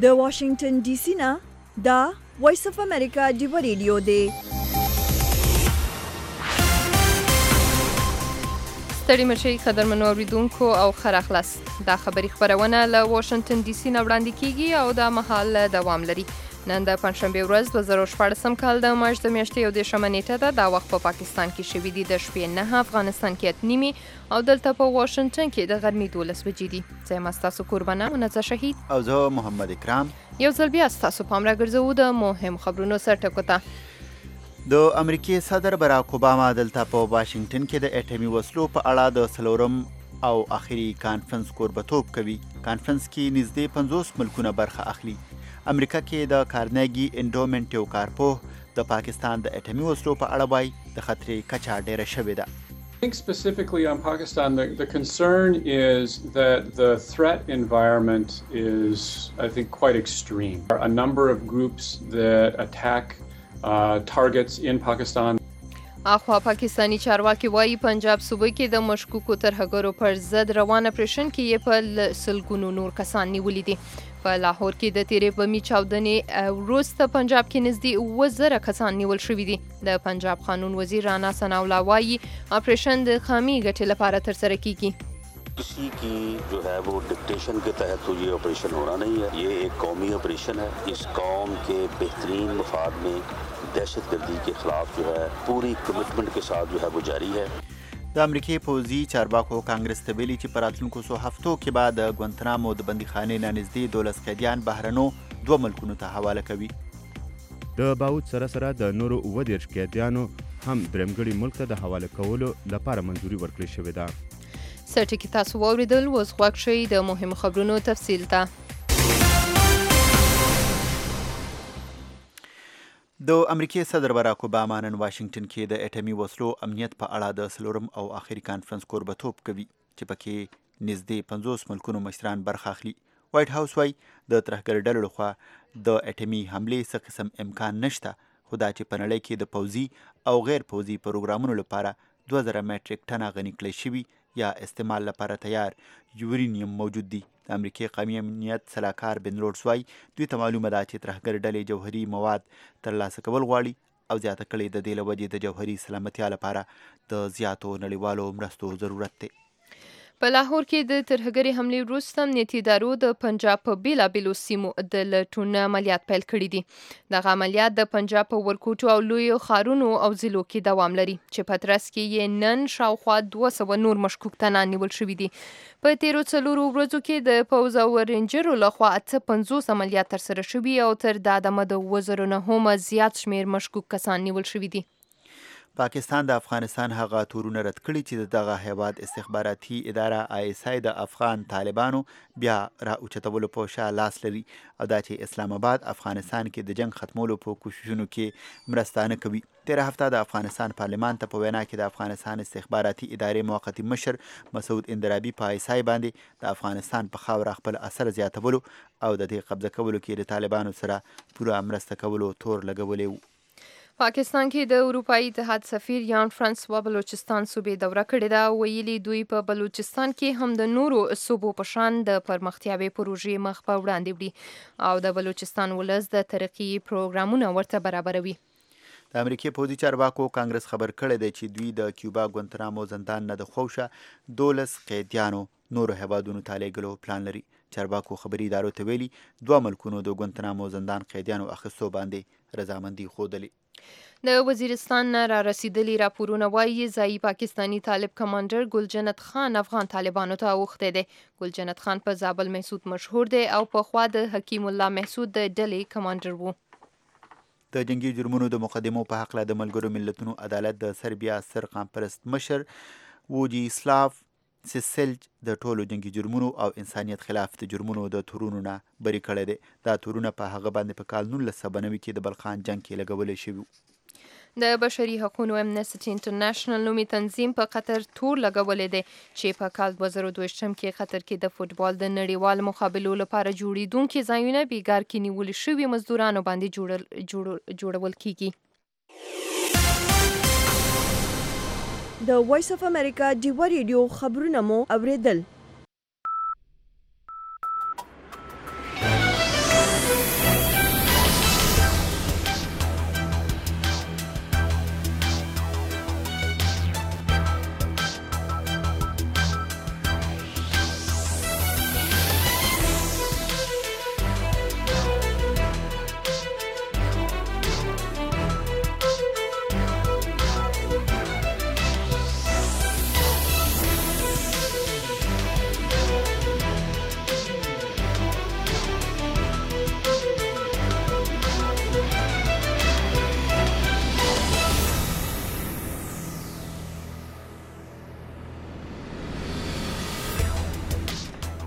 د واشنگټن ډي سي نه دا وایس اف امریکا ډیو ریډیو دی. ستړي مشي قدرمنو اوریدونکو او خر اخلاص دا خبری خبرونه له واشنگټن ډي سي نه وړاندې کیږي او دا مهال دوام لري. نن د پنځشنبه ورځ 2014 کال د مارچ د میاشتې یو دېرشمه نیټه ده. دا وخت په پاکستان کې شوي دي د شپې 9، افغانستان کې 8:30 او دلته په واشنگټن کې د غرمې 12 بجې دي. زه یم ستاسو قربانه منزه شهید او زه محمد اکرام. یو ځل بیا ستاسو پام راګرځوو د مهم خبرونو سرټکو ته. د امریکای صدر براک اوباما دلته په واشنگټن کې د اټومي وسلو په اړه د څلورم او اخري کانفرنس کوربتوب کوي. کانفرنس کې نږدې 50 ملکونه برخه اخلي. امریکا کې د کارنګي انډومنټ یو کارپوه د پاکستان د اټومي وسلو په اړه وایي د خطرې کچه ډېره شوې ده. I think specifically on Pakistan, the concern is that the threat environment is, I think, quite extreme. A number of groups that attack targets in Pakistan. اخوا پاکستانی چارواکي وایي پنجاب صوبه کې د مشکوکو ترهګرو پر ضد روان اپریشن کې یې په سلګونو نور کسان نیولي دي. په لاهور کې د تیرې بمي چاودنې وروسته پنجاب کې نږدې 7000 کسان نیول شوي دي. د پنجاب قانون وزیر رانا ثناءالله وایي اپریشن د خامي ګټې لپاره ترسره کیږي. किसी की जो है वो डिक्टेशन के तहत तो ये ऑपरेशन होना नहीं है. ये एक कौमी ऑपरेशन है. इस कौम के बेहतरीन मफाद में दहशतगर्दी के खिलाफ जो है पूरी कमिटमेंट के साथ जो है वो जारी है. د امریکای پوځي چارواکو کانګرس ته ویلي چې په راتلونکو څو هفتو کې به د ګوانتنامو د بندیخانې نه نږدې 12 قیدیان بهرنو 2 ملکونو ته حواله کوي. د باود سره د نورو 19 قیدیانو هم درېمګړي ملک ته د حواله کولو لپاره منځوري ورکړل شوې ده. سرټکی تاسو واوریدل. اوس غوږ شئ د مهمو خبرونو تفصیل ته. د امریکای صدر براک اوباما نن واشنگټن کې د اټومي وسلو امنیت په اړه د څلورم او اخري کانفرنس کوربتوب کوي چې پکې نږدې 50 ملکونو مشران برخه اخلي. وایټ هاوس وایي د ترهګر ډلو لخوا د اټومي حملې څه قسم امکان نشته، خو دا چې په نړۍ کې د پوځي او غیر پوځي پروګرامونو لپاره 2000 میټریک ټنه غني کړی شوي یا استعمال لپاره تیار یورینیم موجود دي. د امریکای قومي امنیت سلاکار بن روډز وایي دوی ته معلومه ده چې ترهګر ډلې جوهري مواد ترلاسه کول غواړي او زیاته کړې د دې له وجې د جوهري سلامتیا لپاره د زیاتو نړیوالو مرستو ضرورت دی. په لاهور کې د ترهګري حملې وروسته امنیتي ادارو د پنجاب په بیلابیلو سیمو د لټون عملیات پیل کړي دي. دغه عملیات د پنجاب په ورکوټو او لویو ښارونو او ضلعو کې دوام لري چې په ترڅ کې یې نن شاوخوا 200 نور مشکوک تنان نیول شوي دي. په تیرو 4 ورځو کې د پوځ او رینجرو لخوا 50 عملیات ترسره شوي او تر دا دمه د 2000 نه هم زیات شمیر مشکوک کسان نیول شوي دي. پاکستان د افغانستان هغه تورونه رد کړي چې دغه هیواد استخباراتي اداره ISI د افغان طالبانو بیا را اوچتولو په شا لاس لري او دا چې اسلام آباد افغانستان کې د جنگ ختمولو په کوششونو کې مرسته نه کوي. تیره هفته د افغانستان پارلمان ته په وینا کې د افغانستان استخباراتي ادارې موقتي مشر مسعود اندرابي په ISI باندې د افغانستان په خاوره خپل اثر زیاتولو او د دې قبضه کولو کې د طالبانو سره پوره مرسته کولو تور لګولی و. پاکستان کې د اروپایي اتحاد سفیر یان فرانسوا بلوچستان صوبې دوره کړې ده. ویلي دوی په بلوچستان کې هم د نورو صوبو په شان د پرمختیاوي پروژې مخ په وړاندې وړي او د بلوچستان ولس د ترقی پروګرامونه ورته برابروي. د امریکای پوځي چارواکو کانګرس خبر کړی دی چې دوی د کیوبا ګوانتنامو زندان نه د خوښه 12 قیدیانو نورو هیوادونو ته لیږلو پلان لري. چارواکو خبري ادارو ته ویلي 2 ملکونو د ګوانتنامو زندان قیدیانو اخیستو باندې رضامندي ښودلې. د وزیرستان نه را رسیدلي راپورونه وایي ځایي پاکستانی طالب کمانډر ګلجنت خان افغان طالبانو ته اوښتی دی. ګلجنت خان په زابل محسود مشهور دی او پخوا د حکیم الله محسود د ډلې کمانډر و. د جنگي جرمونو د مقدمو په حق له د ملګرو ملتونو عدالت د سربیا سر قامپرست مشر ووجیسلاف سیسلج د ټولو جنگي جرمونو او انسانیت خلاف د جرمونو د تورونو نه بری کړی دی. دا تورونه په هغه باندې په کال 1990 کې د بلخان جنگ کې لګولې شوي. د بشري حقوقو امنیسټي انټرنیشنل نومي تنظیم په قطر تور لګولې دی چې په کال 2022 کې قطر کې د فوتبال د نړیوال مقابلو لپاره جوړیدونکي ځایونه بیګار کې نیول شوي مزدورانو باندې جوړول کیږي. د وایس اف امریکا ډیو ریډیو خبرونه مو اوریدل.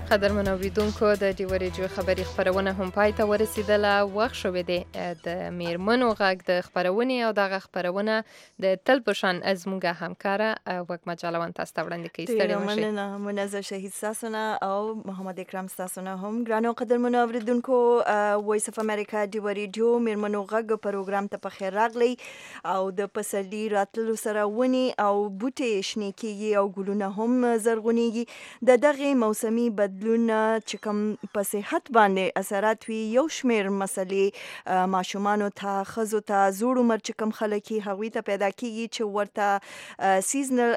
قدرمن اوریدونکو د ډیو ریډیو خبری خبرونه هم پای ته ورسیدله. وخت شوې دی د میرمنو غږ د خبرونې او دغه خبرونه د تل په شان زموږه همکاره وګما جالوان تاسو ته وړاندې کوي. ستړي مشي مننه منزه شهید ساسونه او محمد اکرام ساسونه هم ګرانو قدرمن اوریدونکو وایس اف امریکا ډیو ریډیو میرمنو غږ پروګرام ته په خیر راغلی او د پسرلي راتلو سره ونی او بوټي شنه کیږي او ګلونه هم زرغونیږي. د دغه موسمي بدلون چې کوم په صحت باندې اثرات وي یو شمیر مسلې ماشومانو ته خزو ته زوړ عمر چې کوم خلک هغوی ته پیدا کیږي چې ورته سیزنل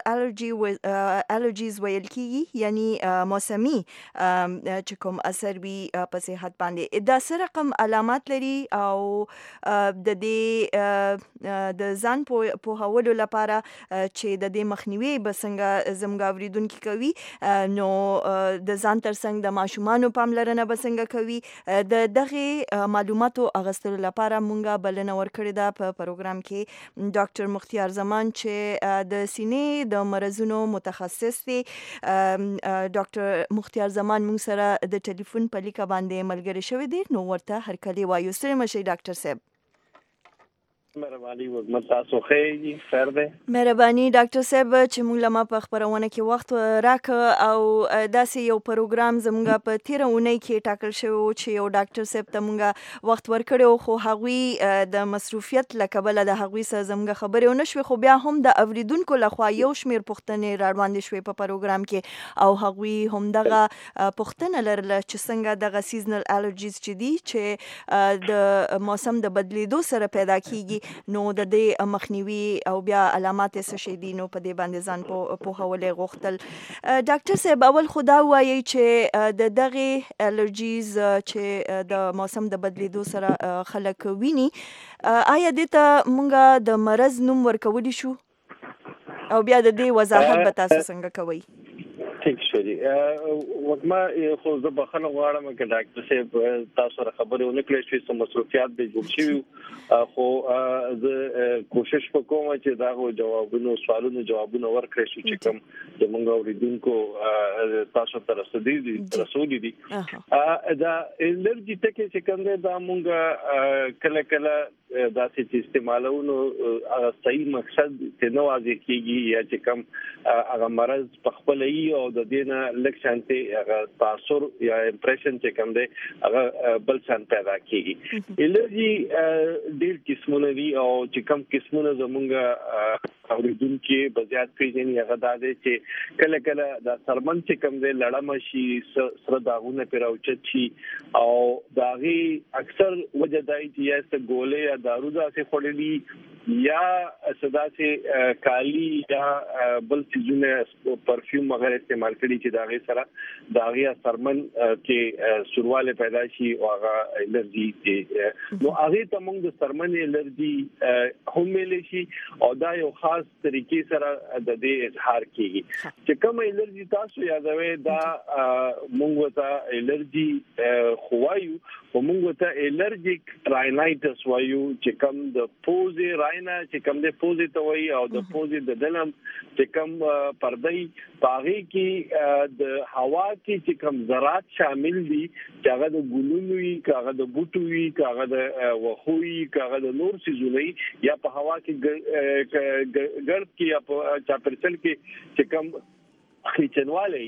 الرجیز ویل کیږي یعنی موسمي چې کوم اثر وي په صحت باندې. دا سره رقم علامات لري او د دې د ځان په هولو لپاره چې د دې مخنیوي بسنګ زموږ اوریدونکو کوي نو د ځان ترڅنګ د ماشومانو پاملرنه بسنګ کوي. د دغه معلوماتو اغستلو لپاره مونږه بلنه ورکړې ده په پروګرام کې ډاکټر مختیار زمان چې د سینې د مرزونو متخصص دی. ډاکټر مختیار زمان مونږ سره د ټلیفون په لیکه باندې ملګری شوی دی نو ورته هرکلی وایو. ستړي مشئ ډاکټر صاحب. مهرباني وګمه تاسو خیر خیر ده. مهرباني ډاکټر صاحب چې موږ لمه په خبرونه کې وخت راک او داسې یو پروګرام زموږ په تیر اونۍ کې ټاکل شوی چې یو ډاکټر صاحب ته موږ وخت ورکړو خو هغوی د مصروفیت لکبله د هغوی سره زموږ خبرې ونه شوې خو بیا هم د اوریدونکو لخوا یو شمیر پوښتنې راوړاندې شوې په پروګرام کې او هغوی هم دغه پوښتنه لرله چې څنګه دغه سیزنل الرجیز چې دي چې د موسم د بدلیدو سره پیدا کیږي نو د دې مخنیوي او بیا علامات څه شي دي نو په دې باندې ځان په حواله غوښتل. ډاکټر صاحب اول خدا وایي چې د دغه الرجیز چې د موسم د بدلیدو سره خلک ویني آیا دې ته مونږه د مرض نوم ورکولی شو او بیا د دې وضاحت به تاسو څنګه کوئ؟ ټیک شو دي وګما خو زه بخنه غواړم چې ډاکټر صاحب تاسو سره خبرې ونکړې چې سم مصروفیات به جوړ شي خو زه کوشش وکوم چې دا جوابونو سوالونو جوابونه ورکړم چې کوم د مونږ اوریدونکو تاسو ته رسولي دي. دا الرجی ټکي چې کوم دا مونږ کله کله داسې چې استعمالونو صحیح مقصد ته نه واضح کیږي یا چې کوم هغه مرض په خپل او د دینه لکشانتي هغه تاثر یا امپریشن چې کوم دی هغه بل څه پیدا کیږي. الرجی ډېر قسمونه دي او چې کوم قسمونه زمونږ اوریدونکو بزیات پیژني هغه دا دی چې کله کله د سرمن چې کوم دی لړم شي سره داغونه پیراوچت شي او داغي اکثر وجه دای چې یا څه ګولې یا دارو داسې خورلي یا صدا سے کالی یا بل چیزونه پرفیوم وغیرہ استعمال کړي چې داغه سره داغه سرمن کې سرواله پیدا شي او هغه الرجی نو هغه ته موږ د سرمن الرجی هم ملي شي او دا یو خاص طریقې سره د دې اظهار کیږي چې کوم الرجی تاسو یادوي دا موږ ته الرجی خوایو او موږ ته الرجیک راینایټس وایو چې کوم د پوزي راینا چې کوم د پوزي ته وایي او د پوزي د دلم چې کوم پردای باغی کې د هوا کې چې کوم ذرات شامل دي چې هغه د ګلونو وي هغه د بوټو وي هغه د وخوي هغه د نور سيزونی یا په هوا کې ګرد کې یا په چاپرچل کې چې کوم خېچنواله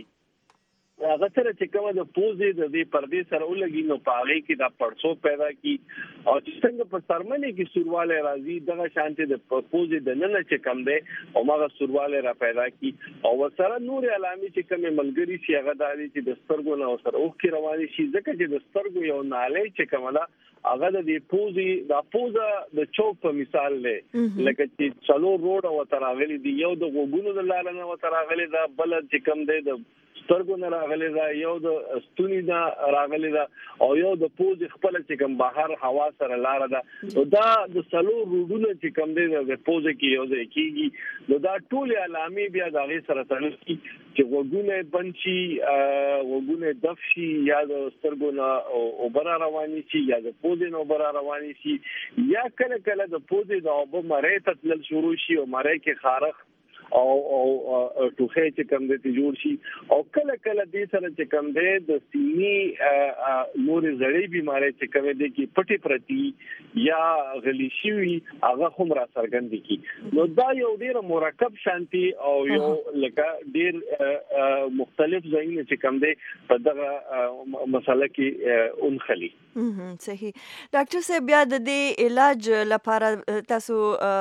هغه سره چې کومه د پوزي د دې پردې سره ولګي نو پاغي کې دا پړسو پیدا کی او چې څنګه په سرمنې کې سورواله راځي دغه شانته د پوزي د نن چې کم ده او ماغه سورواله را پیدا کی او سره نور علامې چې کومه ملګری شي هغه دالي چې د سترګو نه سره اوخ کې رواني شي ځکه چې د سترګو یو ناله چې کومه هغه د پوزي د پوزا د چوک په مثال له لکه چې څلور روډ او تراغلي دی یو د غوګونو د لارې نه تراغلي دا بل چې کم دی د سترګو نه راغلي دا یو د ستوني نه راغلي دا او یو د پوزي خپل چې کوم بهر هوا سره لار ده نو دا د څلور روډونو چې کم دی د پوزي کې یو ځای کیږي نو دا ټول علامې بیا د غي سره تړل کی چې وګونه بنشي وګونه دفشي یا د سترګو نه او برا رواني شي یا د پوزي نه برا رواني شي یا کله کله د پوزي د اوبو مړې ته تل شروع شي او مړې کې خارخ او ټوخه چې کوم دې جوړ شي او کله کله دې سره چې کوم دی د سینې نور زړې بیماری چې کوم دی کې پټي پرتی یا غلی شوی هغه هم را څرګند کی نو دا یو ډیر مرکب شانتي او یو لکه ډیر مختلف ځایونه چې کوم دی په دغه مسله کې اونخلي. صحیح. ډاکټر صاحب بیا د دې علاج لپاره تاسو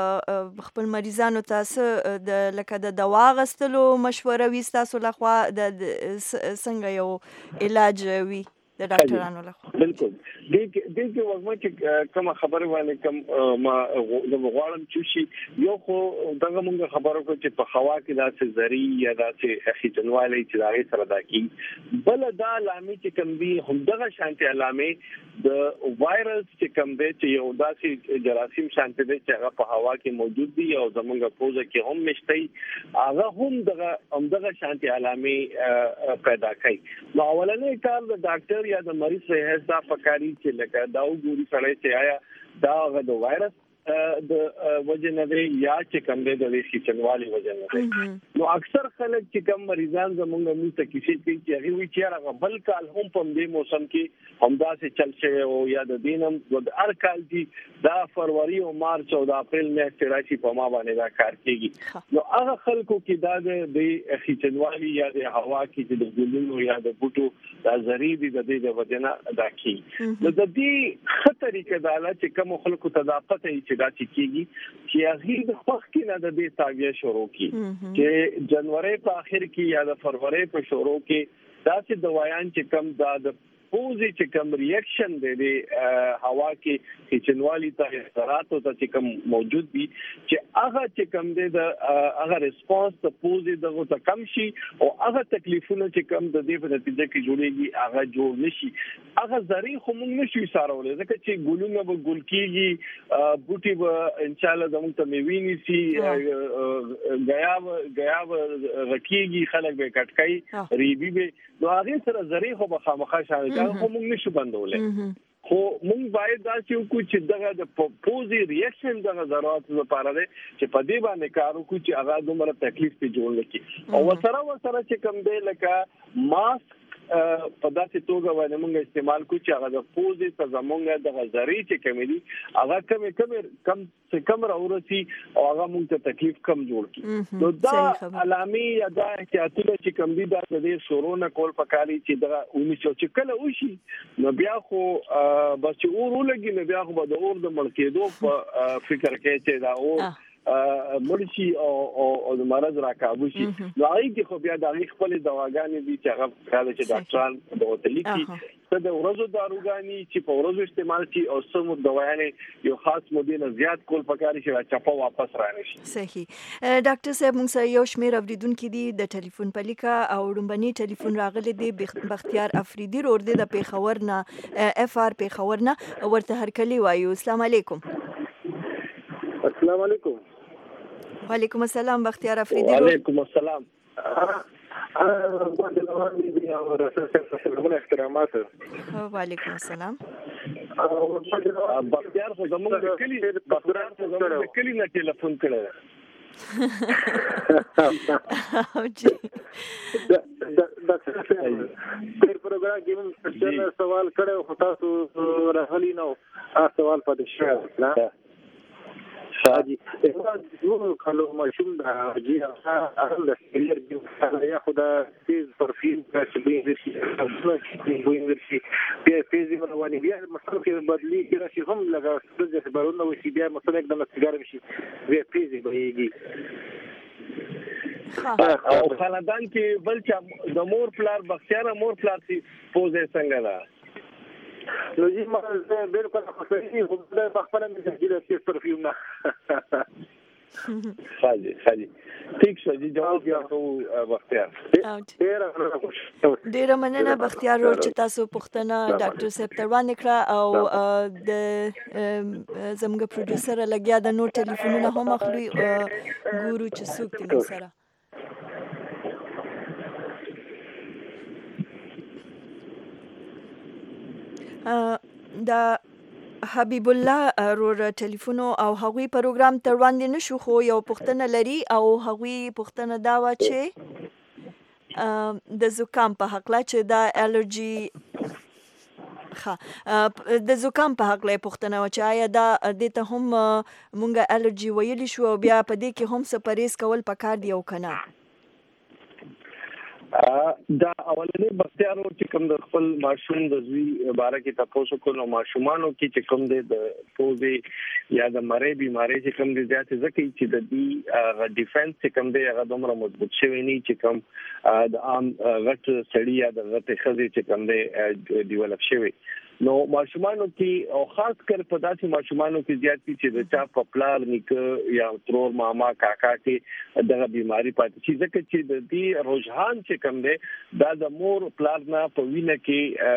خپل مریضانو تاسو لکه د دوا غستلو مشوره وي تاسو لخوا د څنګه یو علاج وي د ډاکټرانو لخوا؟ بالکل دغه وګړي چې کوم خبره وانه کوم ما غواړم چې شي یو خو دغه موږ خبرو کو چې په هوا کې داسې زری یا داسې اخیتنوالي چې دغه سره داکي بل دا علامه چې کوم دي هم دغه شانتي علامه د وایرس چې کوم دی چې یو داسې جراثیم شانتي دی چې هغه په هوا کې موجود دي او زموږ پوزه کې هم مشتي هغه هم دغه شانتي علامه پیدا کوي. نو اولنې کار د ډاکټر یا د مریض په حساب پکاري چې لکه دا وګوري سره چې آیا دا د وایرس د وجنه دی یا چې کوم دی د خېچنوالي وجنه دی. نو اکثر خلک چې کوم مریضان زموږ موږ ته کیسې کوي چې هغه وی چې هغه بل کال هم په دې موسم کې همدا سه چل شي او یا د دینم د هر کال دی دا فروری او مارچ او د اپریل میاشتې راشي په ما باندې دا کار کوي. نو هغه خلکو کې دا د خېچنوالي یا د هوا کې د ګلونو یا د بوټو د زری دی د دې د وجنه دا کی. نو د دې خطرې کډاله چې کوم خلکو ته دا پته دا چکیږي چې هغه د وخت کې نه د دې تاګه شروع کی چې جنوري په اخر کې یا د فروری په شروع کې دا چې دوايان چې کم دا د پوزي چې کم ریاکشن دی هوا کې چنوالي ته اثرات او چې کم موجود دي چې هغه چې کم دی د هغه ریسپانس د پوزي دغه ته کم شي او هغه تکلیفونه چې کم د دې په نتیجه کې جوړيږي هغه جوړ نشي هغه زری خو موږ نشو سارولې ځکه چې ګلونه به ګل کېږي بوټي به ان شاء الله زموږ ته میویني سي غیا رکیږي خلک به کټکای ریبي به نو هغه سره زری خو به خامخا شاوي خو موږ نشو بندولې خو موږ باید دا چې وکړو چې دغه د پوزي ریاکشن دغه ضرورت لپاره دی چې په دې باندې کار وکړو چې هغه دومره تکلیف ته جوړ نکړي او وسره چې کم دی لکه ماسک په داسې توګه باندې موږ استعمال کوو چې هغه د پوزي ته زمونږ د غزري چې کمی دي هغه کم راورسي او هغه موږ ته تکلیف کم جوړ کړي. نو دا علامې یا دا احتیاطونه چې کم دي دا د شروع نه کول پکاري چې دا 1900 چې کله وشي نو بیا خو بس چې اور ولګي نو بیا خو د اور د مړ کېدو په فکر کې چې دا اور مرشي او د مرض راکابو شي نو هغه کې خو بیا د خپل دواګانې دي چې هغه چې ډاکټران د وتلی کی څه د ورځو داروګانی چې په ورځو استعمال شي او سمو دوايانې یو خاص مودیل زیات کول پکاري چې چاپه واپس رانشي. صحیح. ډاکټر صاحب موږ سره یو شمیر اوریدونکو دي د ټلیفون پلیکا او ډومبني ټلیفون راغلي دی بختیار افریدي رور دی د پیښور نه اف ار پیښور نه ورته هرکلی وایو. السلام علیکم. السلام علیکم. وعلیکم السلام بختیار افریدي. وعلیکم السلام. وعلیکم السلام. بختیار خو زموږ د کلی نه ټلیفون کړی پروګرام کې موږ سوال کړو خو تاسو راغلی نو سوال پاتې شو نه حاجی یو کلو ماشوم دا جی هغه د سپیلر دی یا خدا تیز پرفیوم چې ورشي بیا فیزي باندې بیا مثلا کې بدلی کې راشي هم لګا ستاسو خبرونه وشي بیا مثلا یک د سیګار وشي بیا فیزي بهيږي او خاندان کې بل چا د مور پلار بختیار مور پلار سي پوزه څنګه ده نو جی ما بالکل خوشحالي خو د خپل مزاجي د پرفیوم نه خالي ٹھیک شو جی جواب یاو بختیار ډیر مننه بختیار ور چې تاسو پښتنه ډاکټر صاحب تروان کړه او د زموږ پروډوسر لګیا د نو ټلیفونونه هم اخلي ګورو چې څوک دې سره دا حبیب الله رور ټلیفونو او هغوی پروګرام تر وړاندې نشو خو یو پوښتنه لري او هغوی پوښتنه دا و چې د زکام په حق لا چې دا الرجی د زکام په حق لا پوښتنه و چې آیا دا د ته هم مونږه الرجی ویلی شو او بیا په دې کې هم څه پرهیز کول پکار دی او کنه؟ دا اولنې بختیارو چې کوم د خپل ماشوم د زوی باره کې تاسو کو نو ماشومانو کې چې کوم د پوزې یا د مړې بیماری چې کوم د زیاتې ځکه چې د دې ډیفنس چې کوم دی هغه دومره مضبوط شوی نه چې کوم د عام غټ سړی یا د غټ خزي چې کوم دی ډیولپ شوی نو ماشومانو کې او خاص کر په داسې ماشومانو کې زیات چې د چا په پلار نیکه یا ترور ماما کاکا کې دغه بیماری پاتې شي ځکه چې د دې رجحان چې کوم دی دا د مور پلار نه په وینه کې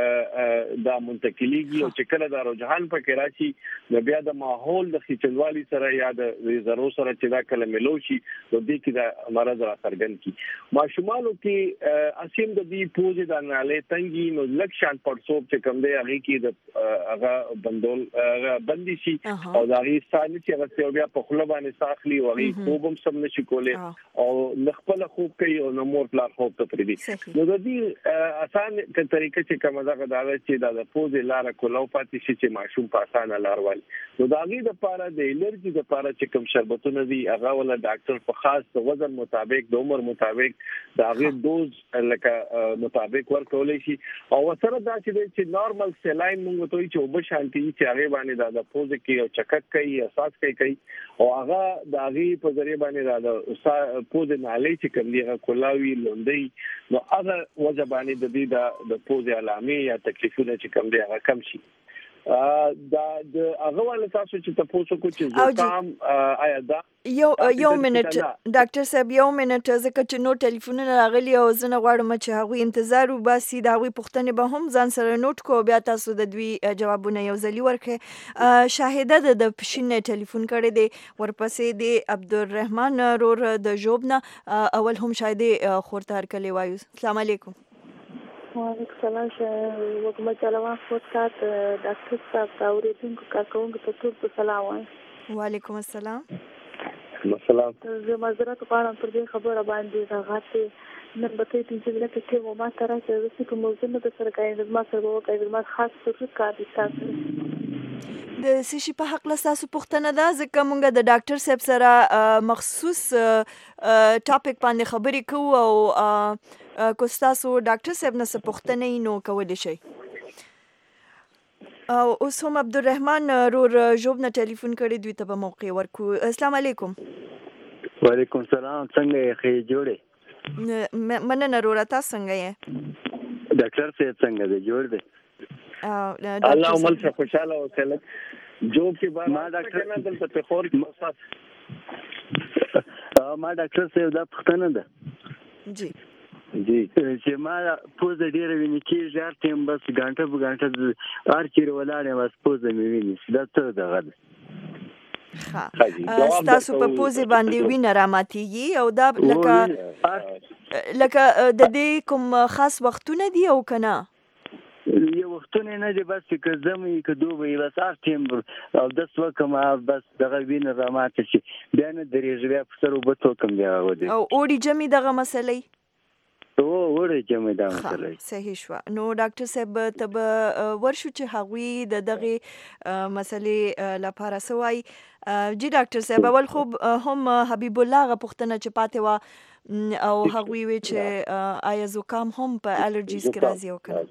دا منتقلیږي او چې کله دا رجحان پکې راشي نو بیا د ماحول د خچلوالي سره یا د زرو سره چې دا کله ملو شي نو دې کې دا مرض راڅرګند کی ماشومانو کې اسیم د دې پوزې د نالې تنګي نو لکشان پړسوب چې کوم دی هغه کې د هغه بندول بندي شي او دا غي ستانه چې هغه بیا په خپل باندې ساخلي او هغه خوبم سم نشي کولای او خپل خوب کوي او نو مور پلار خوب ته پریدي نو د دې آسان طریقې چې کومه دا غواړي چې دا د پوزې لار کولو پاتې شي چې ماشوم په اسانه لار وایي نو دا غي د پاره د الرجی د پاره چې کوم شربتونه دي هغه ولا ډاکټر په خاص وزن مطابق د عمر مطابق دا غي دوز لکه مطابق ورکولای شي او سره دا چې نورمال سلاین موږ ته چې وب شانتي چې هغه باندې دا پوزې کې او چکک کوي احساس کوي او هغه دا غي په ذریعہ باندې دا پوزې نالې چې کوم دی کولاوي لوندي نو هغه وجه باندې د دې د پوزې علامې یا تکلیفونه چې کوم دی هغه کم شي دا د هغه ول تاسو چې تاسو کو چې زکام آیا دا یو منټ ډاکټر صاحب یو منټ ځکه چې نو ټلیفونونه راغلي او زنه غواړم چې هغه انتظار وباسي دا هغه پوښتنه به هم ځان سره نوٹ کو بیا تاسو د دوی جوابونه یو ځلی ورکه شاهده د پښینه ټلیفون کړي دی ورپسې دی عبدالرحمن رور د جوبنا اول هم شاید خورتار کلی وایو السلام علیکم وعلیکم السلام وکم چلوان پودکاسټ ډاکټر صاحب اوریدونکو کارکونکو ته ټول سلام وایم وعلیکم السلام السلام زه معذرت غواړم پر دې خبره باندې راغته نن به ته چې لکه چې ما ترا چې زه کوم موضوع نه سره کوي ما سره وکړم ما خاص څه کار دي تاسو د سشي په حق له تاسو پوښتنه ده ځکه مونږ د ډاکټر صاحب سره مخصوص ټاپک باندې خبرې کوو او کو تاسو ډاکټر صاحب نه څه پوښتنه نو کولای شي او اوس هم عبدالرحمن رور جوبنا ټلیفون کړی دوی ته به موقع ورکو السلام علیکم وعلیکم السلام څنګه یې خې جوړې مننه رور تاسو څنګه یې ډاکټر صاحب څنګه دی جوړ دی الله عمل څه خوشاله اوسه جو کې ما ډاکټر نه دلته په خور کې اوسات ما ډاکټر صاحب دا پښتنه ده جی چې ما پوزه ډیره ویني کېږي هر ټیم بس غانټه په غانټه هر چیرې ولاړې بس پوزه مې ویني دا څه دغه ده تاسو په پوزه باندې وینه راماتېږي او دا لکه د دې کوم خاص وختونه دي او کنه یو وختونه نه دي بس که زمي که دوی بس هر ټیم او د څو کوم بس دغه وینه راماتې شي بیا نه درېږي بیا په سر وبته کوم دی او اوري جمع دغه مسلې وړي جمع دا مسله صحیح شو نو ډاکټر صاحب تب ورشو چې هغوی د دغه مسلې لپاره سوای جی ډاکټر صاحب اول خو هم حبیب الله غ پښتنه چې پاتې وا او هغوی وی چې آیا زکام هم په الرجیز کې راځي او کنه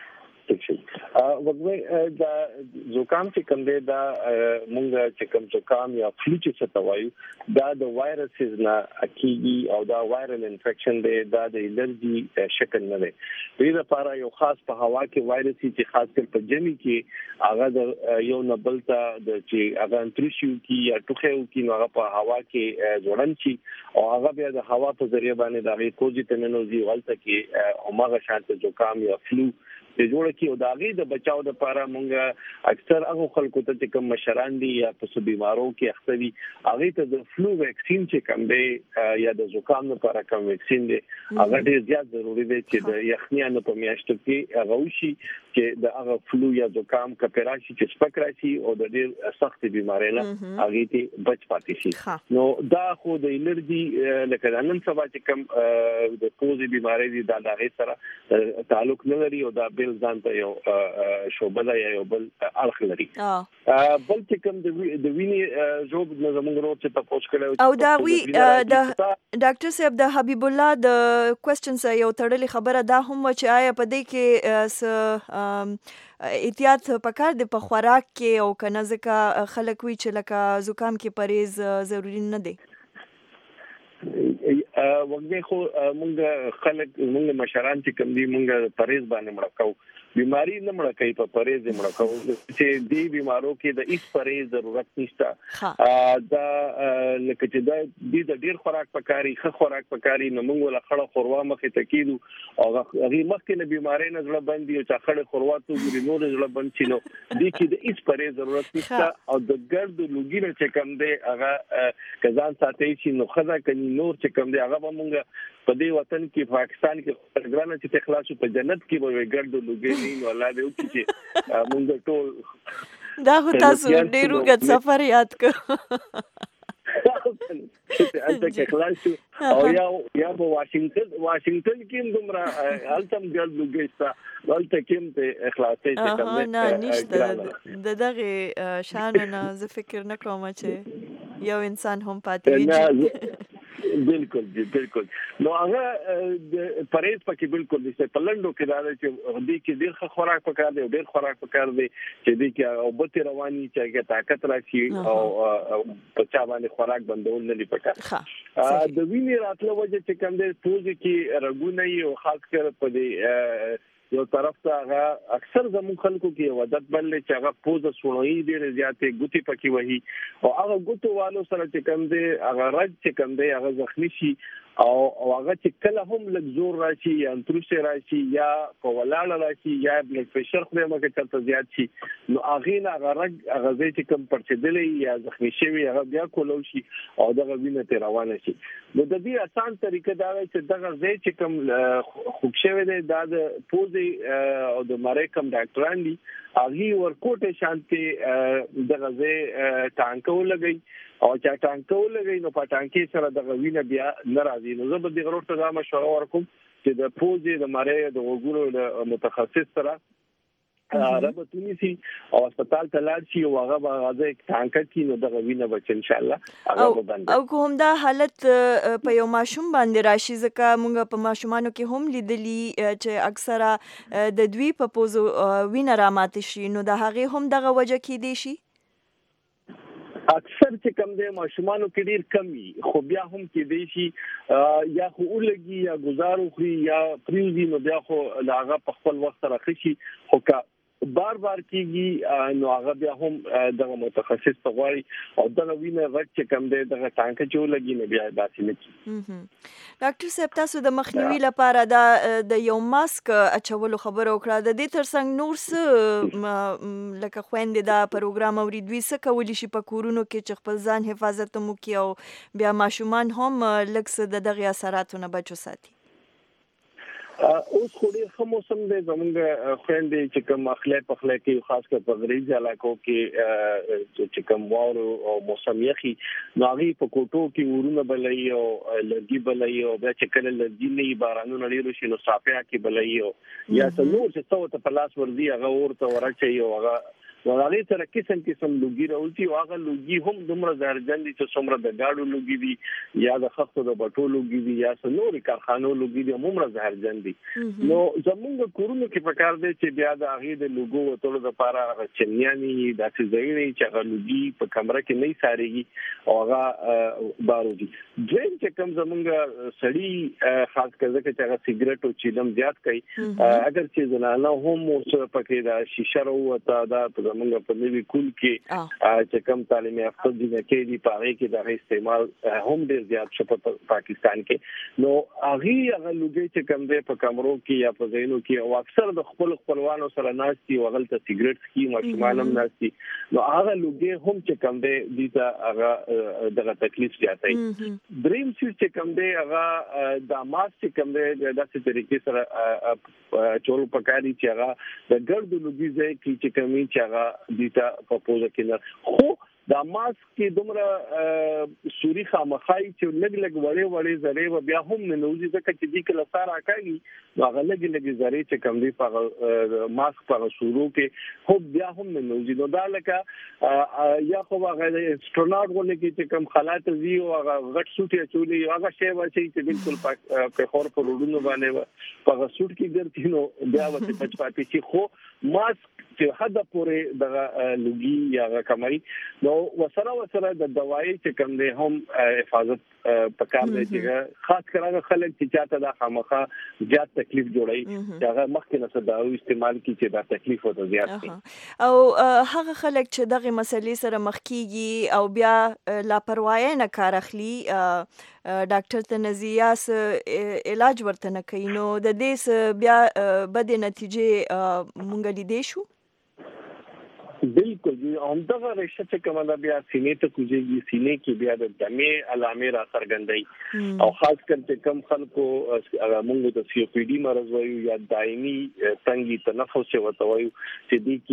وګورئ دا زکام چې کوم دی دا مونږ چې کوم زکام یا فلو چې څه وایو دا د وایرسز نه اکیږي او دا وایرل انفیکشن دی دا د الرجی شکل نه دی دې لپاره یو خاص په هوا کې وایرس چې خاص کر په جمی کې هغه د یو نبل ته د چې هغه انترشیو کې یا ټوخه کې هغه په هوا کې جوړن شي او هغه بیا د هوا په ذریعہ باندې د پوزیټیو نوزي غلطه کې اومغه شانت زکام یا فلو جوړ کی او داغي د بچاو د لپاره مونږ اکثر هغه خلکو ته چې کوم مشران دي یا په بیمارو کې اخته دي هغه ته د فلو ویکسین چې کوم دی یا د زکام لپاره کوم ویکسین دی هغه ډیر زیات ضروری دی چې د یخنیانو په میاشتو کې هغه وشي چې د هغه فلو یا زکام کپراشي چې سپک راشي او د ډیر سخت بیماری نه هغه ته بچ پاتې شي نو دا خو د انرژي لکه نن سبا چې کوم د پوزي بیماری دي دا هغه سره تعلق نه لري او دا بل ځان ته یو شوبله یا یو بل اړخ لري بل چې کوم د وینې جوب زموږ ورو چې تاسو کړو او دا وی د ډاکټر صاحب د حبیب الله د کوېسچن سره یو تړلې خبره دا هم و چې آیا په دې کې احتیاط پکار دی په خوراک کې او کنه ځکه خلک وی چې لکه زکام کې پرهیز ضروری نه دی وګړي خو مونږ خلک مونږ مشران چې کوم دي مونږ پرهیز باندې مړکاو بیماری نه مړ کوي په پرهیز مړکاو چې دې بیمارو کې د هیڅ پرهیز ضرورت نشته دا لکه چې د ډیر خوراک پکاري خه خوراک پکاري نو موږ ولا خړه خوروا مخې تکیدو او هغه مخکې نه بیماری نه زړه بندي او چې خړه خوروا ته ګوري نو زړه بند شي نو دې کې د هیڅ پرهیز ضرورت نشته او د ګرد لوګي نه چې کم دی هغه کزان ساتي شي نو خزا کني نور چې کم دی هغه موږ په دې وطن کې پاکستان کې ګرانه چې خلاصو په جنت کې به ګرد لوګي نه الله دې وکړي چې موږ ټول دا خو تاسو ډیرو غت سفر یاد کړو انت کې خلاصو او یا په واشنگټن کې دومره التم ګل لوګیستا ولته کې ته اخلاصي ته کوم نه نشته دغه شان نه زه فکر نه کوم چې یو انسان هم پاتې وي بالکل نو هغه پرهیز پکې بالکل نشته پلندو کې دا چې دې کې ډیر خوراک پکار دی ډیر خوراک پکار دی چې دې کې او بته رواني چې طاقت راشي او په چا باندې خوراک بندول نه لپاره د وینې راتلو وجه چې کوم دې پوز کې رګونه یو خاص کر په دې یو طرف ته هغه اکثر زموږ خلکو کې عادت بلې چې هغه پوزه سوړوي ډېر زیاتې ګوتې پکې وهي او هغه ګوتو والو سره چې کوم دی هغه رج چې کوم دی هغه زخمی شي او هغه چې کله هم لږ زور راشي یا انتروشه راشي یا په ولاړه راشي یا بلډ پريشر خو مګه چرته زیات شي نو هغه نه هغه چې کوم پرچدلې یا زخمی شوی هغه بیا کولو شي او دغه وینه ته روانه شي نو د دې آسان طریقه دا دی چې دغه ځای چې کوم خوب شوی دی دا د پوزي او د مړې کوم ډاکټران دي هغه ورکوټه شانتي دغه ځای ټانکو لګي او چې ټانکو لګي نو په ټانکي سره د وینه بیا ناراضي نو زه به د غروټ ته مشوره ورکوم چې د پوزي د مړې د وګورو د متخصص سره رابطونی سي او هسپتال ته لاړ شي او هغه به غاځي ټانکه کې نو د وینه بچ ان شاء الله هغه به بند او کوم دا حالت په یو ماشوم باندې راشي ځکه موږ په ماشومانو کې هم لیدلی چې اکثره د دوی په پوزو وینه رامات شي نو د هغه هم دغه وجه کې دی شي اکثر چې کم دی ماشومانو کې ډیر کمی خو بیا هم کې دی شي یا خو ولګي یا گزارو خو یا پریوزي نو بیا خو لاغه په خپل وخت راخشي خو کا بار کیږي نو هغه بیا هم دغه متخصص ته غواړي او دغه وینه غټ چې کم دی دغه ټانکه چې لګي نه بیا داسې نه کی ډاکټر صاحب تاسو د مخنیوي لپاره د یو ماسک اچولو خبره وکړه د دې ترڅنګ نور څه لکه خويندې دا پروګرام اوریدوي څه کولی شي په کورونو کې چې خپل ځان حفاظت مو کوي او بیا ماشومان هم لکه دغه اثراتونه بچو ساتي اوس خو ډېر ښه موسم دی زموږ خويندې چې کوم اخلاق کې خاص کر په غریزي علاقو کې چې کوم واورو او موسم یخي نو هغه په کوټو کې ورونه بلای او لږی بلای او بیا چې کله لږی نه بارانونه ډېر شي نو صافیا کې بلای او یا څلور چې څو ته پلاس ورځي هغه ورته ورچي او هغه وغالي سره قسم لوګي راوځي او هغه لوګي هم دومره زهرجن دي چې څومره د گاډو لوګي دي یا د خښتو د بټو لوګي دي یا څنوري کارخانو لوګي دي هم زهرجن دي نو زموږ کورونو کې پکار دي چې بیا د هغه د لوګو وټولو لپاره چنياني د څه چې هغه لوګي په کمره کې نه ساريږي او هغه بارو دي دریم چې کوم زموږ سړی خاص کړه چې هغه سیګریټ او چیلم زیات کوي اگر چې زنانه هم ورسره پکې دا شیشه وروته دا زمونږ په نوي کول کې چې کوم تعلیم یافته دي کې دي په هغه کې د استعمال هم ډیر زیات شو په پاکستان کې. نو هغه لوګي چې کوم دی په کمرو کې یا په ځایونو کې او اکثر د خپلوانو سره ناشتي او غلطه سیګریټ سکي ماشومان هم ناشتي. نو هغه لوګي هم چې کوم دی د هغه دغه تکلیف زیاتای. دریم چې کوم دی هغه د ماس چې کوم دی د داسې طریقې سره چول پکاري چې هغه د ګرد لوګي ځای کې چې کومي چې هغه دیتا په پوزه کې نه خو دا ماسک کې دومره سوري خامخای چې لګ وړې زری و بیا هم نه نوځي ځکه چې دې کله ساره کوي هغه لګ زری چې کوم دی په ماسک په سورو کې خو بیا هم نه نوځي. نو دا لکه یا خو هغه استروناټ ونه کې چې کوم خلات زی او هغه غټ سوټي چولي هغه شی وچی چې بالکل په خور په وډونو باندې په سوټ کې ګرځي نو بیا وته پچپاتې چې خو ماسک چې حد پورې د لوګي یا کمای نو وسره د دوايي چې کوم دی هم حفاظت پکار دی چې خاص کر خلک چې چاته د خامخه زیات تکلیف جوړي چې هغه مخکې نه دوايي استعمال کی چې دا تکلیف وته زیات شي او هغه خلک چې دغه مسلې سره مخ کیږي او بیا لاپروايي نه کار اخلي ډاکټر ته نزیاس علاج ورته نه کوي نو د دې بیا بد نتیجې مونږ لیدې شو. بالکل همدغه رشته چې کومه ده بیا سینې ته کوزيږي سینې کې بیا د دمې علامې را څرګندای او خاص کر چې کم خلکو موږ د سی او پی ډي مرز وایو یا دایمي تنګي تنفس وته وایو چې دې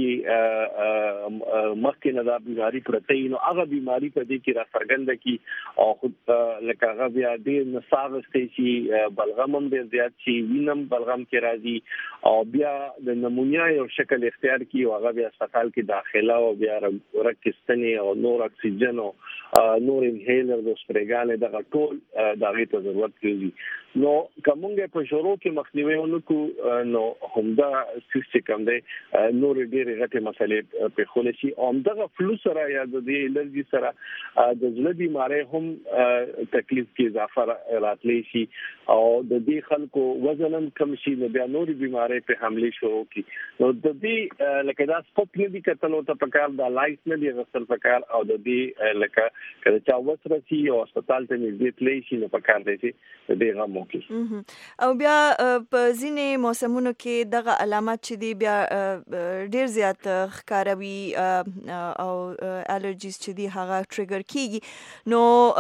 کې مخکې نه دا بيماري پرته نو هغه بيماري په دې کې را څرګنده کی او خود لکه هغه بیا د نصابستي شي بلغم هم ډیر زیات شي وینم بلغم کې راځي او بیا د نمونیا یو شکل اختیار کی او هغه بیا هسپتال کې داخله او بیا رکستنی او نور اکسیجن او نور انهیلر د سپریګانې د ټول دغه ته ضرورت کیږي. نو کومګه په شروع کې مخنیوي ونکو نو همدا سیستم کوم دی نور ډېر غټه مسلې په خول شي او همدغه فلو سره یا د الرجی سره د زړه بیماری هم تکلیف کې اضافه راتلی شي او د دې خلکو وزنم کم شي نو بیا نور بیماری په حمله شروع کی. نو د دې لکه دا سپک نه دي کتنو ته پکار د لایټ نه دي غسل پکار او د دې لکه کله چا وسره شي او هسپتال ته نږدې تللی شي نو پکار دی چې د دې غو او بیا په ځینې موسمونو کې دغه علامات چې دی بیا ډیر زیات ښکاروي او الرجیز چې دی هغه ټریګر کیږي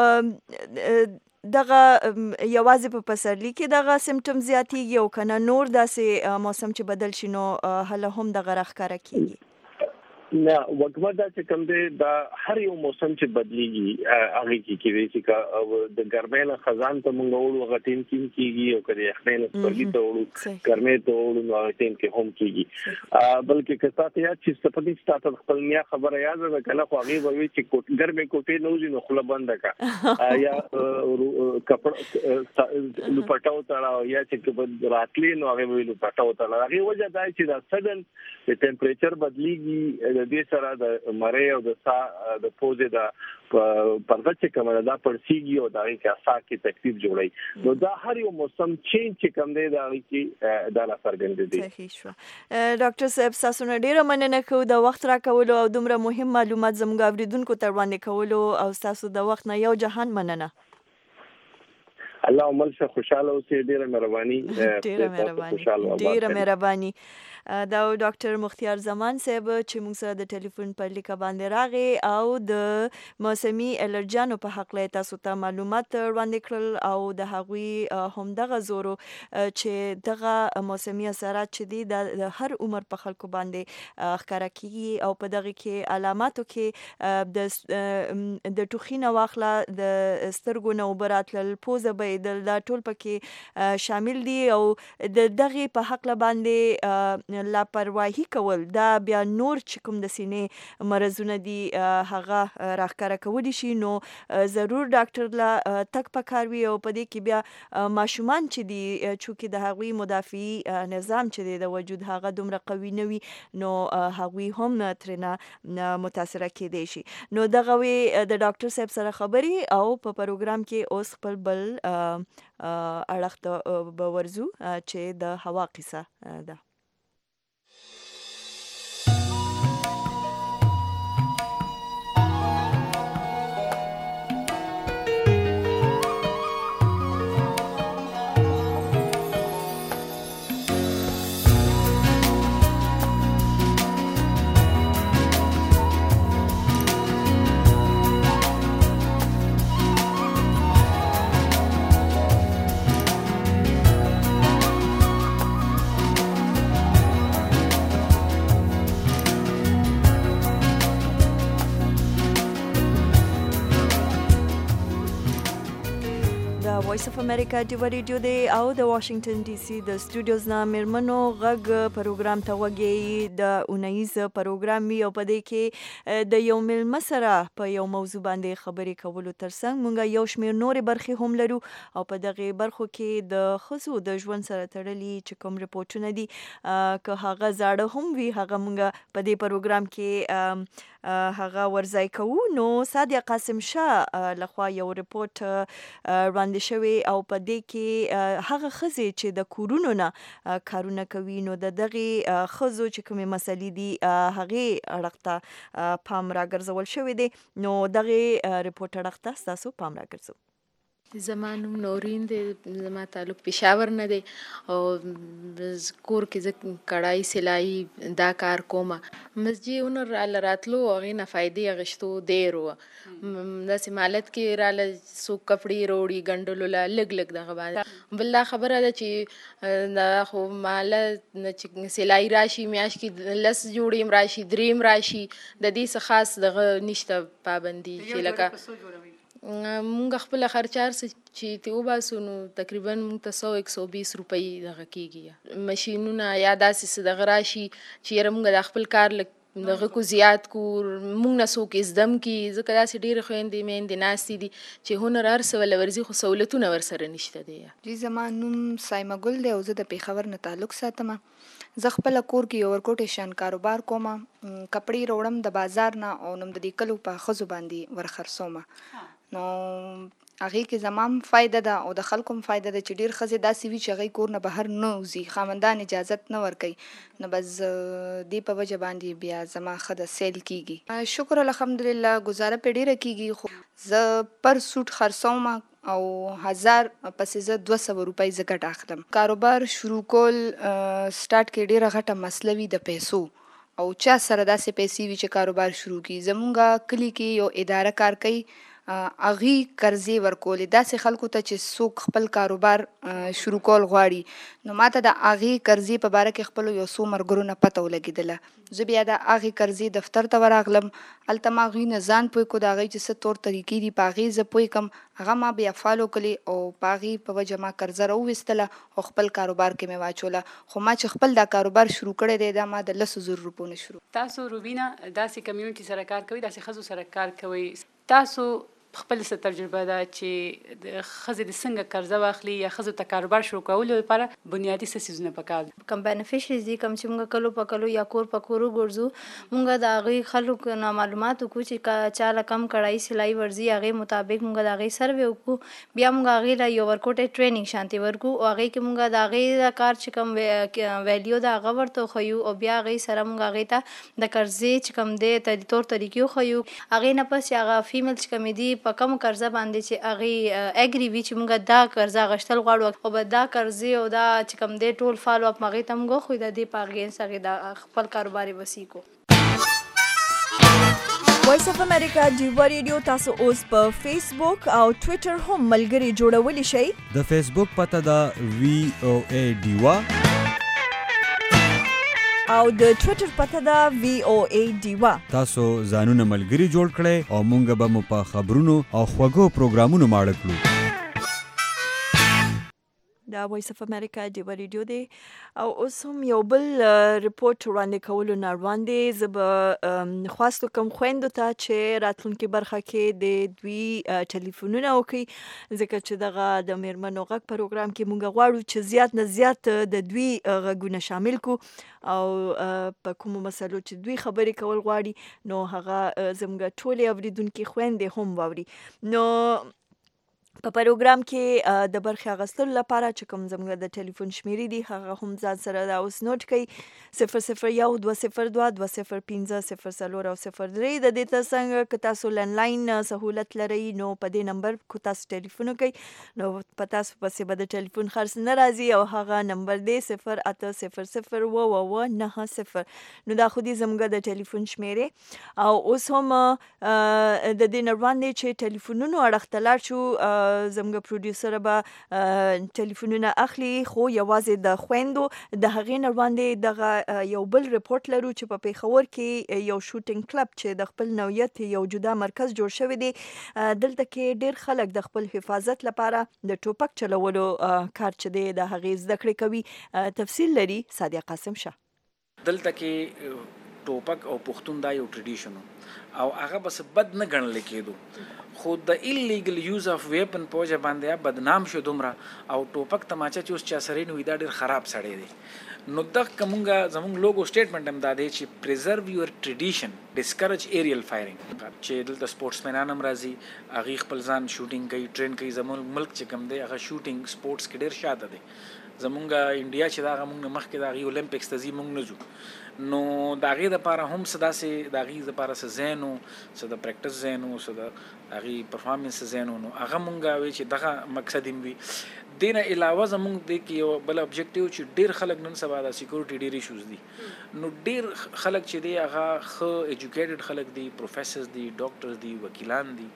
نو دغه یوازې په پسرلی کې دغه سیمټم زیاتیږي او کنه نور داسې موسم چې بدل شي نو هله هم دغه راښکاره کیږي. نه وګړه دا چې کوم دی دا هر یو موسم چې بدلیږي هغه کې چې د ګرمۍ نه خزان ته مونږ وړو غټین کیږي او کله یخنۍ نه پرلی ته وړو ګرمۍ ته وړو نو غټین کې هم کیږي بلکې که تاسو یاد چې سپدې تاسو خپل میا خبره یاد ده کله خو هغه وی چې ګرمۍ کوټې نه وځي نو خله بند کا یا کپڑا لپټاو تړاو یا چې راتلی نو هغه وی لپټاو تړاو هغه وجه دا چې دا سدن ټمپریچر بدلیږي د دې سره د مړې او د پوزې د پرده چې کومه دا پړسیږي او دا کې اساس کې تکلیف جوړي نو دا هر یو موسم چینج چې کوم دی دا کې دا لا څرګند دي. صحیح شو. ډاکټر صاحب تاسو نه ډیره مننه کوم د وخت را کولو او دومره مهم معلومات زموږ اوریدونکو ته وړاندې کولو او تاسو د وخت نه یو جهان مننه. الله عمل خوشاله اوسئ. ډیره مهرباني. ډیره مهرباني. دا ډاکټر مختیار زمان صاحب چې موږ سره د ټلیفون پر لیکه باندې راغی او د موسمي الرجانو په حق له تاسو ته معلومات وړاندې کړل او د هغوی هم دغه زورو چې دغه موسمي اثرات چې دي د هر عمر په خلکو باندې ښکارا کیږي او په دغه کې علاماتو کې د ټوخینه واخله د سترګو نه وبراتل پوزه بهیدل دا ټول پکې شامل دي او د دغه په حق له باندې لاپرواهي کول دا بیا نور چې کوم د سینې مرزونه دي هغه راښکاره کولی شي نو ضرور ډاکټر لا تک پکاروي او په دې کې بیا ماشومان چې دي چې د هغوی مدافعي نظام چې دی د وجود هغه دومره قوي نه وي نو هغوی هم ترنه متاثره کېدی شي. نو دغه وی د ډاکټر صاحب سره خبري او په پروګرام کې اوس خپل بل اړخ ته به ورځو چې د هوا قصه ده. وایس اف امریکا ډیو ریډیو دی او د واشنگټن ډي سي د سټوډیوز نه میرمنو غږ پروګرام ته وګي د اونیز پروګرام وی او په دې کې د یو ملمه سره په یو موضوع باندې خبرې کولو ترڅنګ مونږ یو شمیر نورې برخې هم لرو او په دغه برخو کې د خزو د ژوند سره تړلي چې کوم رپورټونه دي که هغه زاړه هم وي هغه مونږ په دې پروګرام کې هغه ورځای کوو. نو سادیا قاسم شاه لخوا یو رپورت وړاندې شوی او په دې کې هغه ښځې چې د کورونو نه کارونه کوي نو د دغه ښځو چې کومې مسلې دي هغې اړخ ته پام راګرځول شوی دی. نو دغه رپورت اړخ ته ستاسو پام راګرځو. زما نوم نورین دی، زما تعلق پېښور نه دی او کور کې زه کړای سلایي دا کار کومه. مسجد اونر راله راتلو هغې نه فایدې اخیستو ډېر وه. داسې مالت کې راله څوک کپړې روړي ګنډلو له لږ دغه باندې. بل دا خبره ده چې دا خو ماله چې سلایي راشي میاشت کې 10 جوړې هم راشي 3 راشي د دې څه خاص دغه نشته پابندي چې لکه مونږ خپل خرچار چې ته وباسو نو تقریبا مونږ ته 100-120 روپۍ دغه کېږي. ماشینونه یا داسې څه دغه راشي چې یاره مونږ د خپل کار دغه کو زیات کو مونږ نه څوک زدم کی ځکه داسې ډېرې خویندې میندې ناستې دي چې هنر هر څه وله ورځي خو سهولتونه ورسره نشته دی. جی زما نوم سایمه ګل دی او زه د پېښور نه تعلق ساتم. زه خپله کور کې یو ورکوټې شان کاروبار کوم، کپړې راوړم د بازار نه او نوم د دې کلو په ښځو باندې ورخرڅوم. نو هغې کې زما هم فایده ده او د خلکو هم فایده ده چې ډېر ښځې داسې وي چې هغوی کور نه بهر نه وځي، خاوندان اجازت نه ورکوي. نو بس دې په وجه باندې بیا زما ښه د سیل کېږي. شکر الحمدلله گزاره پرې ډېره کېږي. خو زه پر سوټ خرڅوم او 1000 پسې زه 200 روپۍ زه ګټه اخلم. کاروبار شروع کول سټارټ کې ډېره غټه مسله وي د پیسو او چا سره داسې پیسې وي چې کاروبار شروع کړي. زمونږ کلي کې یو اداره کار کوي هغې قرضې ورکولې داسې خلکو ته چې څوک خپل کاروبار شروع کول غواړي. نو ماته د هغې قرضې په باره کې خپلو یو څو ملګرو نه پته ولګېدله. زه بیا د هغې قرضې دفتر ته ورغلم، هلته ما هغوی نه ځان پوه کړو د هغوی چې څه طور طریقې دي په هغې زه پوه کړم، هغه ما بیا فالو کړلې او په هغې په وجه ما قرضه راوویستله او خپل کاروبار کې مې واچوله. خو ما چې خپل دا کاروبار شروع کړی دی دا ما د 10,000 روپو نه شروع. تاسو روبینا داسې کمیونټي سره کار کوئ، داسې ښځو سره کار کوئ، تاسو خپل څه تجربه ده چې د ښځې د څنګه قرضه واخلي یا ښځو ته کاروبار شروع کولو لپاره بنیادي څه څیزونه پکار دي؟ کوم بینیفیشریز دي کوم چې موږ کلو په کلو یا کور په کور وګرځو موږ د هغوی خلکو نه معلومات وکړو چې چا کم کړای سلای ورځي هغې مطابق موږ د هغې سروې وکړو. بیا موږ هغې له یو ورکوټې ټریننګ شانتې ورکړو او هغې کې موږ د هغې د کار چې کوم ویلیو ده هغه ورته وښیو او بیا هغې سره موږ هغې ته د قرضې چې کوم دی طور طریقې وښیو. هغې نه پس هغه فیمیل چې کومې دي په کوم قرضه باندې چې هغې اګري وي چې موږ دا قرضه اخیستل غواړو او به دا قرضې او دا چې کوم دی ټول فالو اپ هغې ته موږ وښیو د دې په اګینسټ هغې د خپل کاروبار یې وسیع کړو. وایس اف امریکا ډیوا ریډیو تاسو اوس په فیسبوک او ټویټر هم ملګري جوړولی شئ. د فیسبوک پته ده VOA ډیوا او د ټویټر پته ده VOA ډیوا. تاسو ځانونه ملګري جوړ کړئ او مونږ به مو په خبرونو او خوږو پروګرامونو ماړه کړو. دا وایس اف امریکا ډیوا ریډیو دی او اوس هم یو بل رپورټ وړاندې کولو نه وړاندې زه به خواستو کوم خویندو ته چې راتلونکي برخه کې د دوی ټلیفونونه وکړي ځکه چې دغه د میرمنو غږ پروګرام کې موږ غواړو چې زیات نه زیات د دوی غږونه شامل کړو او په کومو مسلو چې دوی خبرې کول غواړي نو هغه زموږ ټولې اوریدونکي خویندې هم واوري. نو په پروګرام کې د برخې اخیستلو لپاره چې کوم زموږ د ټلیفون شمیرې دي هغه هم ځان سره دا اوس نوٹ کړئ 001-202-205-003 او 03. د دې ترڅنګ که تاسو لنډلاین سهولت لرئ نو په دې نمبر کو تاسو ټلیفون وکړئ نو په تاسو پسې به د ټلیفون خرڅ نه راځي او هغه نمبر دی 080009990. نو دا خو دې زموږ د ټلیفون شمیرې او اوس هم د دې نه وړاندې چې ټلیفونونو اړخ ته لاړ شو زموږ پروډوسر به ټلیفونونه اخلي، خو یوازې د خويندو د هغې نه وړاندې دغه یو بل ریپورت لرو چې په پیښور کې یو شوټینګ کلب چې د خپل نوعیت یو جدا مرکز جوړ شوی دی، دلته کې ډیر خلک د خپل حفاظت لپاره د ټوپک چلولو کار چې دی د هغې زده کړې کوي. تفصیل لري سادیه قاسم شاه. دلته کې ټوپک او پښتون دا یو ټریډیشن او هغه بس بد نه ګڼل کېدو، خو د ایلیګل یوز اف ویپن په وجه باندې بدنام شو دومره، او ټوپک تماچه چې اوس چا سره نو دا ډیر خراب سړی دی. نو دغه کومه زموږ لوګو سټیټمنټ هم دا دی چې پریزرو یور ټریډیشن، ډیسکریج ایریل فایرینګ. چې دلته سپورټسمنان هم راځي، هغه خپل ځان شوټینګ کوي، ټرین کوي. زموږ ملک چې کوم دی هغه شوټینګ سپورټس کې ډیر شاته دی. زمونږ انډیا چې دا موږ مخکې د هغې اولمپکس ته ځي موږ نه ځو، نو د هغې دپاره هم څه داسې د هغې دپاره څه ځای نو، څه د پریکټس ځای نو، څه د هغې پرفارمنس ځای نو، نو هغه موږ وایي چې دغه مقصد هم وي. دې نه علاوه زموږ دې کې یو بل ابجیکټیو چې ډېر خلک نن سبا د سیکورټي ډېر ایشوز دي، نو ډېر خلک چې دی هغه ښه ایجوکیټډ خلک دي، پروفیسرز دي، ډاکټرز دي، وکیلان دي.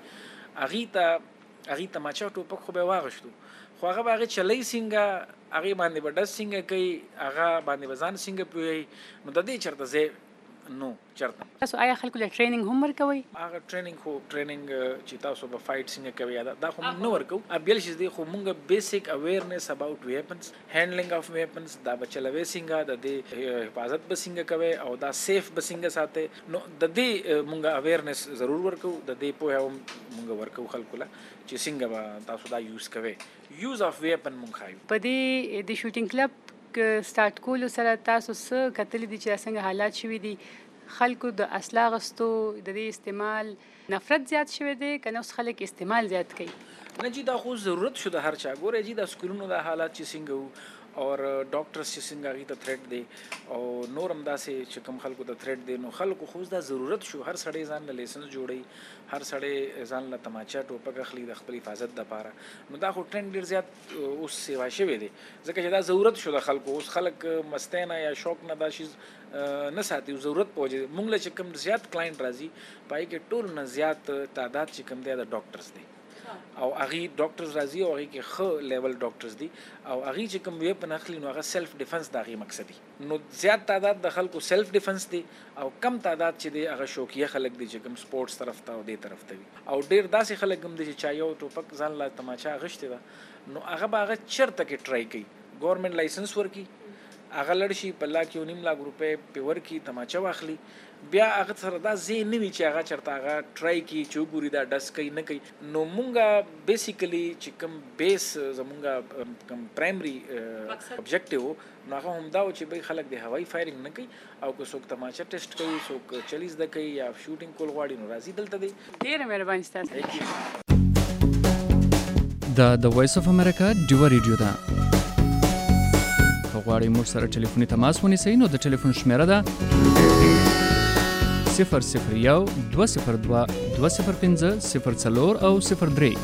هغې ته ماچا ټوپک خو به یې واغشتو، خو هغه به هغې چلی څنګه، هغې باندې به ډز څنګه کوي، هغه باندې به ځان څنګه پوهوي، نو د دې چېرته ځای نو چېرته. تاسو آیا خلکو له ټریننګ هم ورکوئ؟ هغه ټریننګ چې تاسو به فایټ څنګه کوي دا خو موږ نه ورکوو. بل شي دی خو موږ بیسیک اویرنس اباوټ ویپنز، هینډلینګ اف ویپنز، دا به چلوي څنګه، د دې حفاظت به څنګه کوي او دا سیف به څنګه ساتي، نو د دې موږ اویرنس ضرور ورکوو. د دې پوهه هم موږ ورکوو خلکو له چې څنګه به تاسو دا یوز کوئ. یوز اف ویپن موږ ښایو. په دې د شوټینګ کلب سٹارټ کولو سره تاسو څه کتلی دي چې څنګه حالات شوي دي؟ خلکو د اسلحه غستو د دې استعمال نفرت زیات شوی دی که نه اوس خلک استعمال زیات کوي؟ نه جی دا خو ضرورت شو د هر چا. ګوره جی د سکولونو د حالات چې څنګه وو اور ډاکټرز چې څنګه هغې ته تھریټ دی او نور هم داسې چې کوم خلکو ته تھریټ دی، نو خلکو خو دا ضرورت شو. هر سړی ځان له لیسنس جوړوي، هر سړی ځان له تماچا ټوپک اخلي د خپل حفاظت دپاره، نو دا خو ټرینډ ډېر زیات اوس سیوا شوی دی ځکه چې دا ضرورت شو د خلکو. اوس خلک مستی نه یا شوق نه دا شیز نه ساتي، ضرورت په وجه موږ له چې کوم زیات کلاینټ راځي په هغې کې ټول نه زیات تعداد چې کوم دی د ډاکټرز دی، او هغې ډاکټرز راځي او هغې کې ښه لیول ډاکټرز دي، او هغې چې کوم ویپن اخلي نو هغه سیلف ډیفنس د هغې مقصد دي. نو زیات تعداد د خلکو سیلف ډیفنس دی او کم تعداد چې دی هغه شوقیه خلک دي چې کوم سپورټس طرف ته او دې طرف ته وي. او ډېر داسې خلک هم دي چې چا یو ټوپک ځان له تماچا اغوښتې ده نو هغه به هغه چېرته کې ټرای کوي، ګورنمنټ لایسنس ورکړي، هغه لړ شي په لاک 1.5 لاک روپۍ پې ورکړي، تماچا واخلي، بیا هغه سره دا ځای نه وي چې هغه چېرته هغه ټرای کړي چې وګوري دا ډز کوي نه کوي. نو مونږ بیسیکلی چې کوم بیس زمونږ کوم پرایمري ابجیکټیو نو هغه همدا و چې بھائی خلک د هوایي فایرینګ نه کوي، او که څوک تماچا ټیسټ کوي، څوک چلی زده کوي یا شوټینګ کول غواړي نو راځي دلته دی. ډېره مهرباني ستاسو. دا د وایس اف امریکا ډیوه ریډیو ده. که غواړئ موږ سره ټلیفوني تماس ونیسئ نو د ټلیفون شمیره ده 001-202-205-04 او 03.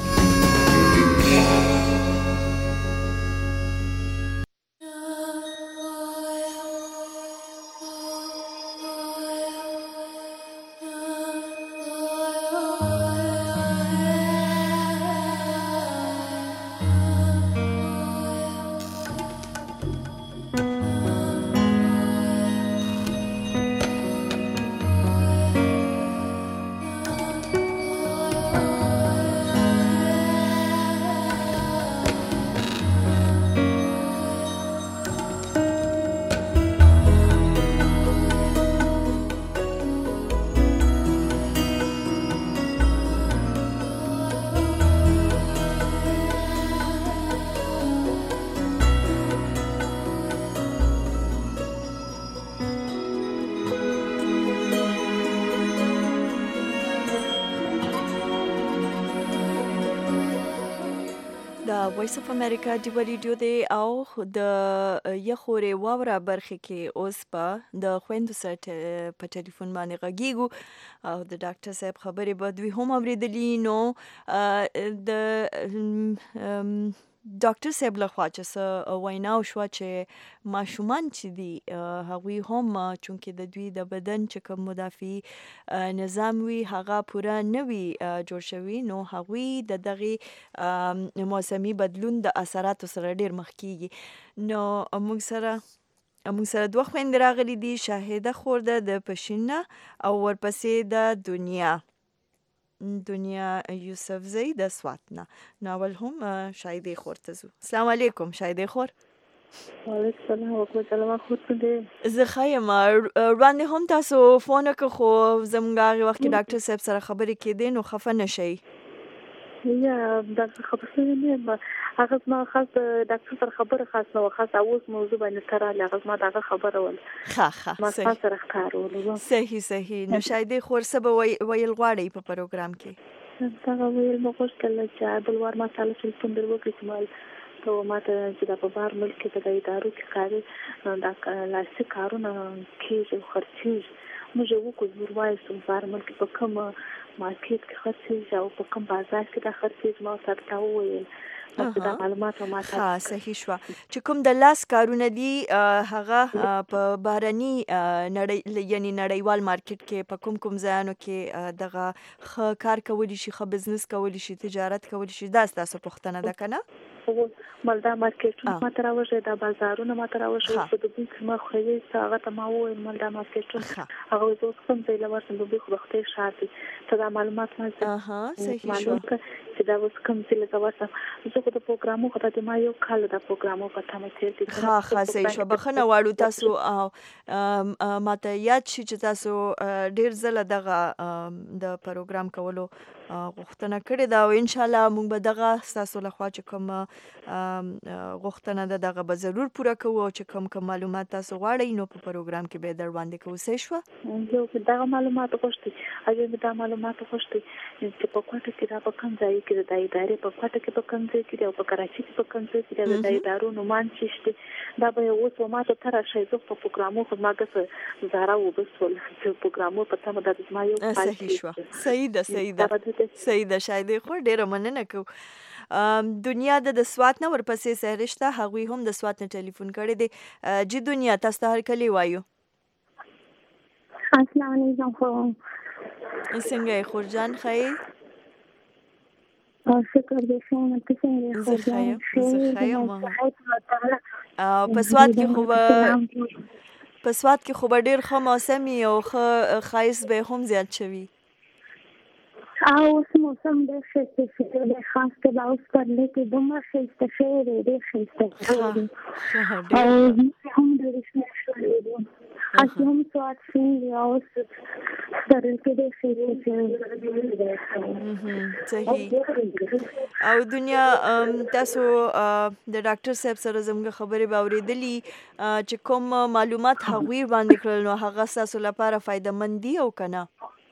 وایس اف امریکا ډیوه ریډیو دی او د یخورې واوره برخې کې اوس په د خویندو سره په ټلیفون باندې غږیږو او د ډاکټر صاحب خبرې به دوی هم اورېدلي. نو د ډاکټر صاحب لخوا چې څه ویناو شوه چې ماشومان چې دي هغوی هم چونکې د دوی د بدن چې کوم مدافعي نظام وي هغه پوره نه وي جوړ شوي، نو هغوی د دغې موسمي بدلون د اثراتو سره ډېر مخ کیږي. نو موږ سره دوه خویندې راغلي دي، شاهده خور ده د پښین نه او ورپسې د دنیا یوسفزۍ د سوات نه. نو اول هم شاهدې خور ته ځو. السلام علیکم شاهدې خور. وعلیکم السلام ورحمة خور ته دی. زه ښه یم. وړاندې هم تاسو فون وکړ خو زموږ هغې وخت کې ډاکټر صاحب سره خبرې کېدې، نو خفه نه شئ. یا ډاکټر خبر شوی نه یم، هغه زما خاص ډاکټر سره خبره خاص نه وه، خاص اوس موضوع باندې ته راغلې، هغه زما د هغه خبره وله ما ستا سره ښکارولو. صحیح. نو شاهدې خور څه به ویل غواړئ په پروګرام کې؟ دغه ویل مې غوښتل چې بل وار ما تاله ټلیفون در وکړي چې ما ما ته چې دا په بهر ملک کې د ادارو کې کاري دا لاسي کارونه کېږي او خرڅېږي، موږ یې وکړو زور وایستو بهر ملک په کوم مارکیټ کې خرڅېږي او په کوم بازار کې دا خرڅېږي، ما ورته تا وویل دا معلومات ما ته. صحیح شوه. چې کوم د لاس کارونه دي هغه په بهرني یعنی نړیوال مارکیټ کې په کوم ځایانو کې دغه ښه کار کولی شي، ښه بزنس کولی شي، تجارت کولی شي، دا ستاسو پوښتنه ده که نه؟ مالدا مارکیټونه ما ته راوښیي، دا بازارونه ما ته راوښیي، په دوبۍ کې ما خوړلي هغه ته ما وویل مالدا مارکیټونه، هغه وایي زه اوس کوم ځای له ورشم، دوبۍ خو د خدای ښار دی، ته دا معلومات ما معلوم کړه چې دا اوس کوم ځای له ورشم. زه خو د پروګرامو خو د ما یو کال د پروګرامو په تمه تېر دي. ښه صحیح شوه. بخښنه غواړو تاسو ماته یاد شي چې تاسو ډېر ځله دغه د پروګرام کولو غوښتنه کړې ده او انشاءالله موږ به دغه ستاسو لخوا چې کوم غوښتنه ده دغه به ضرور پوره کوو او چې کوم معلومات تاسو غواړئ نو په پروګرام کې به یې در وړاندې کوو. صحیح شوه؟ زه دغه معلومات غوښتي او مې دا معلومات غوښتي چې په کوټه کې دا په کوم ځای کې د ادارې په کوټه کې په کوم ځای کې دی او په کراچۍ کې په کوم ځای کې دی د ادارو نومان چې شته دا به اوس ما ته ته راشئ. زه په پروګرامو خو ما ګسه زاره وبسول چې پروګرامو په تمه د زما یو کال. صحیح شوه. صحیح ده شاهدې خور، ډېره مننه کوو. دنیا د سوات نه ورپسې سهرشته، هغوی هم د سوات نه ټلیفون کړی دی. جی دنیا تاسو ته هر کلی وایو. السلام علیکم خو څنګه یې خور جان؟ ښه شکر دې ښه ته څنګه زه ښه یم. په سوات کې خو به ډېر ښه موسم وي او ښه ښایست به هم زیات شوي. اوس موسم ډېر ښایسته دی، خاص کر اوس پرلې کې دومره ښایسته شوی دی، ډېر ښایسته شوی دی او هم ډېر شنه شوی دی. اصلي هم سوات شوی او اوس پرلې کې ډېر ښایسته شوی. صحیح. او دنیا تاسو د ډاکټر صاحب سره زموږ خبرې به اورېدلي چې کوم معلومات هغوی باندې کړل نو هغه ستاسو لپاره فایدهمند دي او که نه؟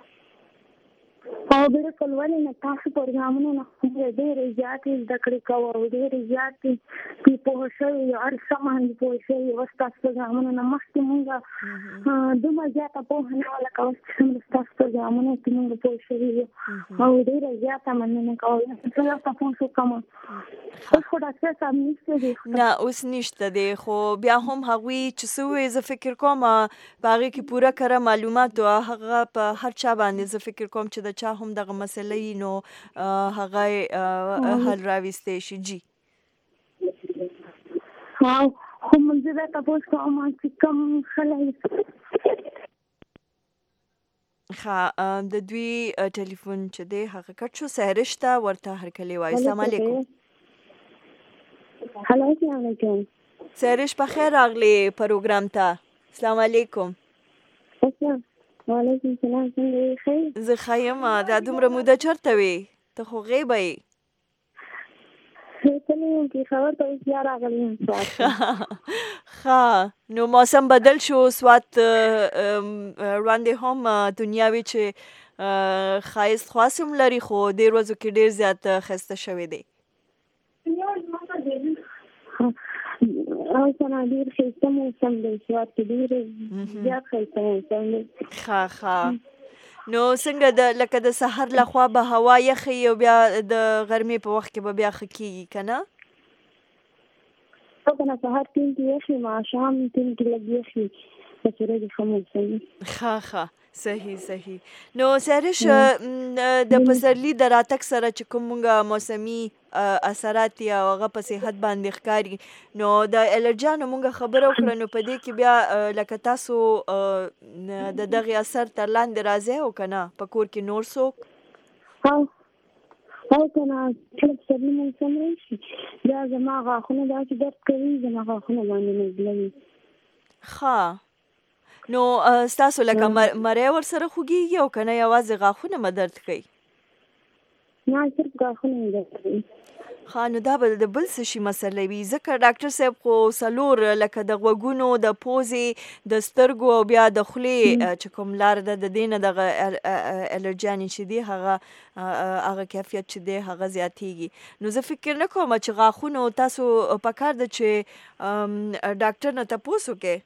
او بالکل ولې نه، تاسو پروګرامونه نه ډېرې زیاتې زده کړې کوو او ډېرې زیاتې پوه شوي یو، هر څه باندې پوه شوي. اوس ستاسو پروګرامونه نه مخکې مونږ دومره زیاته پوهه نه وه لکه اوس چې څومره ستاسو پروګرامونه کې مونږ پوه شوي یو او ډېره زیاته مننه کوم. زه یو تپوس وکړم، اوس خو ډاکټر صاحب نشته دی؟ نه اوس نشته دی، خو بیا هم هغوی چې څه ووایي زه فکر کوم په هغې کې پوره کره معلومات و، هغه په هر چا باندې زه فکر کوم چې د چا هم دغه مسئله نو هغه حل راویستی شي. جی خو منځ به تپوس کوم چې کوم خلک د دوی ټلیفون چې دی هغه کټ شو. سهرشته ورته هرکلی وایو. السلام علیکم. هلو السلام علیکم. سهرش په خیر راغلی پروګرام ته. السلام علیکم. وعلیکم السلام. څنګه یې؟ ښه. زه ښه یم. دا دومره موده چېرته وې؟ ته خو غیبه یې. تللی یم چې خبر ته اوس بیا راغلی یم سوات. ښه نو موسم بدل شو سوات وړاندې هم دنیا وي چې ښایست خاص هم لري خو دې ورځو کې ډېر زیات ښایسته شوی دی. او څنګه ډېر ښایسته موسم دی سوات کې، ډېر زیات ښایسته موسم دی. ښه نو څنګه لکه د سحر لخوا به هوا یخی او بیا د غرمې په وخت کې به بیا ښه کېږي که نه؟ په سهار ټیم کې یخي ما شام ټیم کې لګي یخي چې ورځې خموسه ښه صحیح نو سهرش د پسرلی د راتګ سره چې کومه موسمي اثرات یا هغه په صحت باندې ښکاری نو د الرجانو مونږه خبره وکړه نو په دې کې بیا لکه تاسو د دغه اثر تر لاندې راځي او کنه په کور کې نور څوک او کنه چې پسرلی موسم راشي بیا زما غاښونه داسې درد کوي زما غاښونه باندې نزلوي ښه نو ستاسو لکه مری ورسره خوږیږي او کنه یوازې غاښونه مو درد کوي نه صرف غاښونه مې درد کوي ښه نو دا به د بل څه شي مسله وي ځکه ډاکټر صاحب خو څلور لکه د غوږونو د پوزې د سترګو او بیا د خولې چې کوم لار ده د دې نه دغه الرجانې چې دی هغه کیفیت چې دی هغه زیاتیږي نو زه فکر نه کوم چې غاښونو تاسو پکار ده چې ډاکټر نه تپوس وکړئ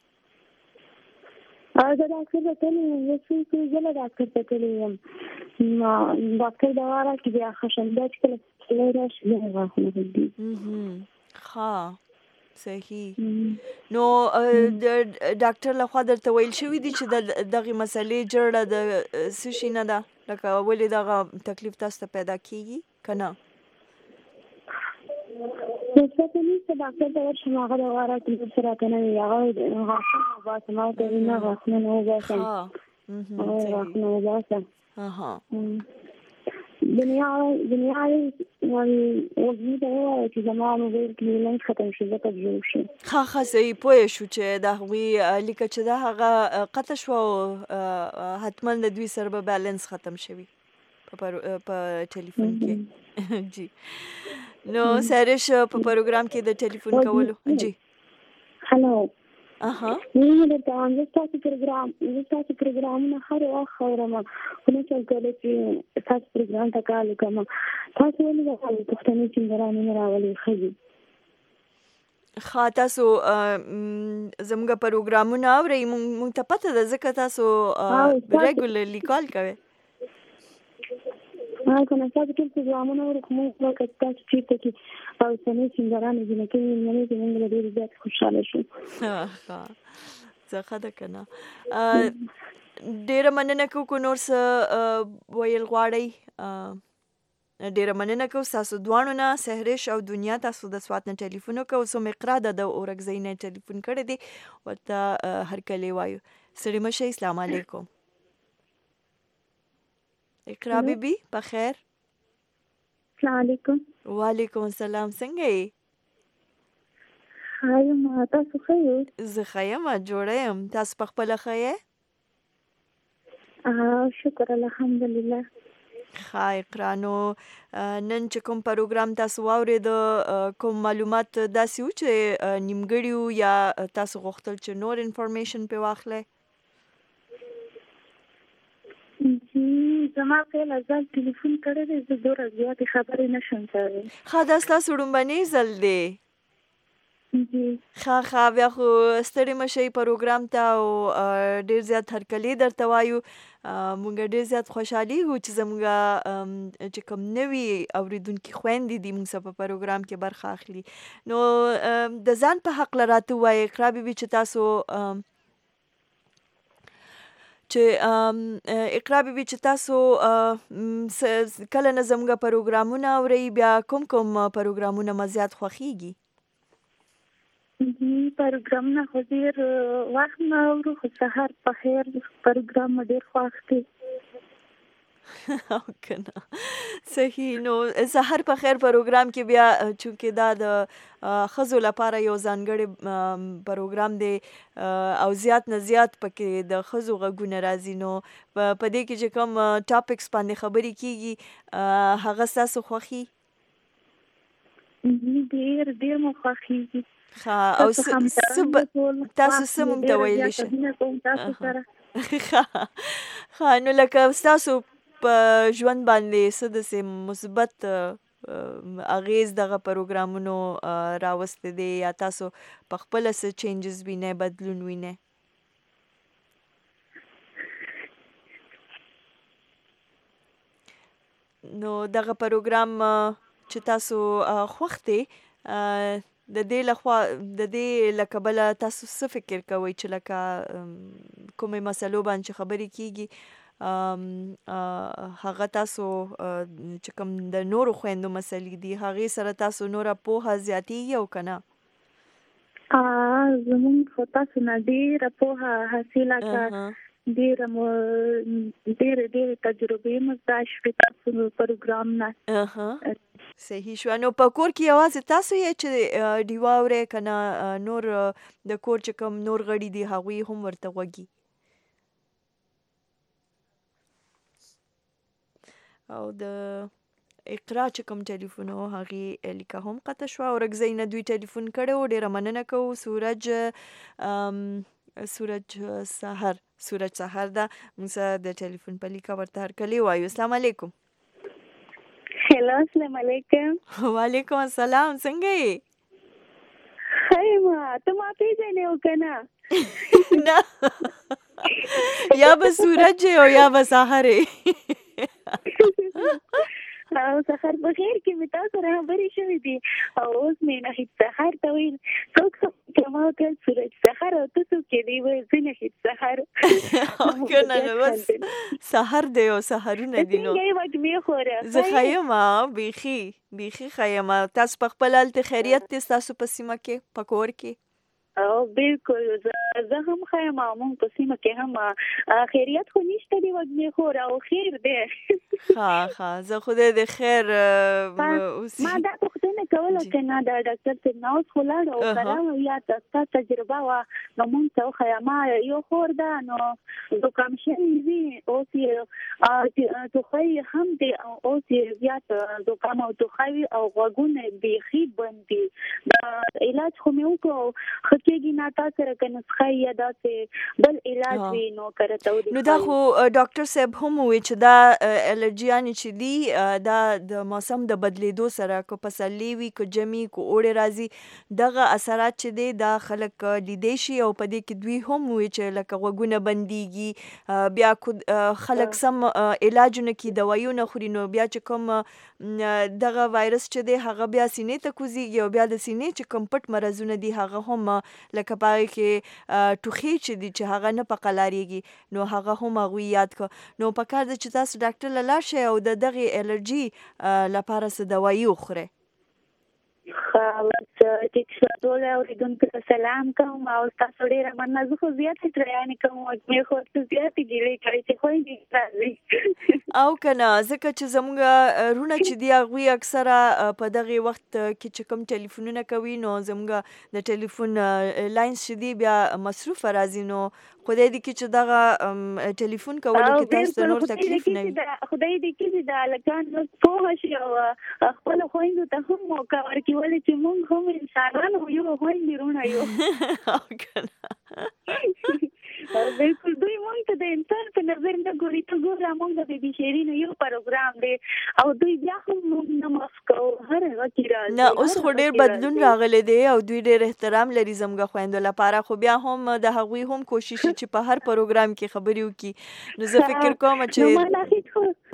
دا ډاکټر ته تللی یم زه ډاکټر ته تللی یم ډاکټر دوا راکړي بیا خشنده چې کله پسرلی راشي بیا غاښونه بدلېږي ښه صحیح نو ډاکټر لخوا درته ویل شوي دي چې دغې مسلې جړه د څه شي نه ده لکه ولې دغه تکلیف تاسو ته پیدا کیږي که نه څه ته نشته ډاکټر ته ورشم هغه دوا راکړي بل څه راته نه وي هغه غاښونه وباسم ما ورته ویل نه غاښونه نه وباسم غاښونه وباسم دنیا وزنی ته ووایه چې زما موبایل کې بیلنس ختم شي ځکه جوړ شي ښه صحیح پوه شو چې د هغوی لیکه چې دا هغه قطع شوه او حتما د دوی سره به بیلنس ختم شوي په ټلیفون کې جی نو سهرش په پروګرام کې د ټلیفون کولو جی هلو نه درته وایم زه ستاسو پروګرامونه هر وخت اورم خو نه شم کولی چې ستاسو پروګرام ته کال وکړم تاسو ولې د پښتني سینګرانو نه راولئ ښځې ښه تاسو زموږ پروګرامونه اورئ موږ ته پته ده ځکه تاسو ریګولرلی کال کوئ کنه تاسو ټول پروګرامونه اورئ خو موږ به که تاسو چېرته کې اوسنۍ سینګرانې جنکۍ مېلمنې چې موږ به ډېر زیات خوشحاله شو ښه ښه ده که نه ډېره مننه کوو که نور څه ویل غواړئ ډېره مننه کوو ستاسو دواړو نه سهرش او دنیا تاسو د سوات نه ټلیفون وکړو اوس هم اقرا ده د اورکزۍ نه ټلیفون کړی دی ورته هرکلی وایو ستړي مه شئ السلام علیکم اقرا بیبي په خیر السلام علیکم وعلیکم السلام څنګه یې ښه یم تاسو ښه یاست زه ښه یم جوړه یم تاسو په خپله ښه یې شکر الحمدلله ښه اقرا نو نن چې کوم پروګرام تاسو واورېد کوم معلومات داسې وو چې نیمګړي وو یا تاسو غوښتل چې نور انفارمیشن پرې واخلئ زما خیال ځان ټلیفون کړی دی زه دومره زیاتې خبرې نشم کولی ښه دا ستاسو لومړنی ځل دی ښه بیا خو ستړي مه شئ پروګرام ته او ډېر زیات هرکلی درته وایو موږ ډېر زیات خوشحالیږو چې زموږ چې کوم نوي اورېدونکي خویندې دي موږ سره په پروګرام کې برخه اخلي نو د ځان په هکله راته ووایئ اقرا بیبي چې تاسو اقرا بیبي چې تاسو کله نه زموږ پروګرامونه اورئ بیا کوم پروګرامونه مو زیات خوښیږي پروګرامونه خو ډېر وخت نه اورو خو سهار په خیر پروګرام مې ډېر خوښ دی او کنه صحیح نو سحر په خیر پروګرام کې بیا چونکې دا د ښځو لپاره یو ځانګړی پروګرام دی او زیات نه زیات پکې د ښځو غږونه راځي نو په دې کې چې کوم ټاپکس باندې خبرې کیږي هغه ستاسو خوښي ډېر مو خوښیږي او تاسو څه مونږ ته ویلی شئ نو لکه ستاسو په ژوند باندې څه داسې مثبت اغیز دغه پروګرامونو راوستی دی یا تاسو په خپله څه چینجز وینئ بدلون وینئ نو دغه پروګرام چې تاسو خوښ دی د دې لکبله تاسو څه فکر کوئ چې لکه کومې مسلو باندې خبرې کیږي هغه تاسو چې کوم د نورو خويندو مسلې دي هغه سره تاسو نوره پوهه زیاتیږي او کنه زمون خو تاسو نه ډیره پوهه حاصله کړه ډیره تجربه مزدا شوي تاسو پروګرام نه صحیح شو. نو په کور کې یوازې تاسو یې چې ډیوا اورئ کنه نور د کور چې کوم نور غړي دي هغوی هم ورته غوږي او د اقرا چې کوم ټلیفون او هغه الیکا هم قطع شو او رګزې نه دوی ټلیفون کړو ډیره مننه کوو سورج سحر دا موږ د ټلیفون په لیکا ورته هر کلی وایو. السلام علیکم. هلو السلام علیکم. وعلیکم السلام. څنګه یې؟ خیمه ته ما پیژنې او کنه نه یا به سورج او یا به سحر او سحر بخیر کې مې تاسو سره خبرې شوې دي او اوس مې نه هیڅ سحر ته ویل څوک کما کل سورج سحر او تاسو کې دی وې زنه هیڅ سحر کنه نو بس سحر دی او سحرونه دي نو زه خیمه بیخي خیمه تاسو په خپل حالت خیریت تاسو په سیمه کې پکور کې او بالکل زه هم خیمه مونږ په سیمه کې هم خیریت خو نشته دی وګمې خور او خیر دی ها زه خدای د خیر ما دا پوښتنه کوله چې نه دا ډاکټر ته نو خلاړ او کراوه یا تاسو تجربه وا نو مونږ ته خیمه یو خور ده نو دوکام شي او چې توخی هم دی او چې زیات دوکام او توخی او غوګونه بیخي بندي دا علاج خو مې وکړو کېږي نه تاسو سره کنسخه یا داسې بل علاج وي نو کرته نو دا خو ډاکټر صاحب هم وی چې دا الرجیانې چې دي دا د موسم د بدلیدو سره کو پسلی وي کو جمی کو اوړه راځي دغه اثرات چې دي دا خلک لیدې شي او په دې کې دوی هم وی چې لکه وګونه بنديږي بیا خلک سم علاجونه کې دوایونه خوري نو بیا چې کوم دغه وایرس چې دی هغه بیا سینې ته کوزيږي او بیا د سینې چې کوم پټ مرزونه دي هغه هم لکه پای کې ټوخي چې دي چې هغه نه پقلاریږي نو هغه هم هغه یاد کو نو په کار د چې تاسو ډاکټر لاله شي او دغه الرجی لپاره څه دوايي وخوره چې ټول اوریدونکو ته سلام کوم او تاسو ډیر مننه زه خو زیات تريان کوم مې خو زیات ګیلې کوي چې خو دې راځي او کنه ځکه چې زموږ رونه چې دی هغه اکثره په دغه وخت کې چې کوم ټلیفونونه کوي نو زموږ د ټلیفون لاینز شدي بیا مصروف راځي نو خدای دې کې چې دغه ټلیفون کول کې تاسو نور تکلیف نه وي خدای دې کې دا لکان په شي او خپل خويندو ته هم موقع ورکړي ولې چې موږ هم انسانان یو خويندې رونه یو بالکل دوی مونږ ته د انسان په نظر نه ګوري ته ګوره مونږ د بي شيرین یو پروګرام دی او دوی بیا هم مونږ نه مفکو هر وخت راځي نه اوس خو ډیر بدلون راغلی دی او دوی ډیر احترام لري زموږ خويندو لپاره خو بیا هم د هغوی هم کوشش چې په هر پروګرام کې خبرې وکړي نو زه فکر کوم چې ما نه هیڅ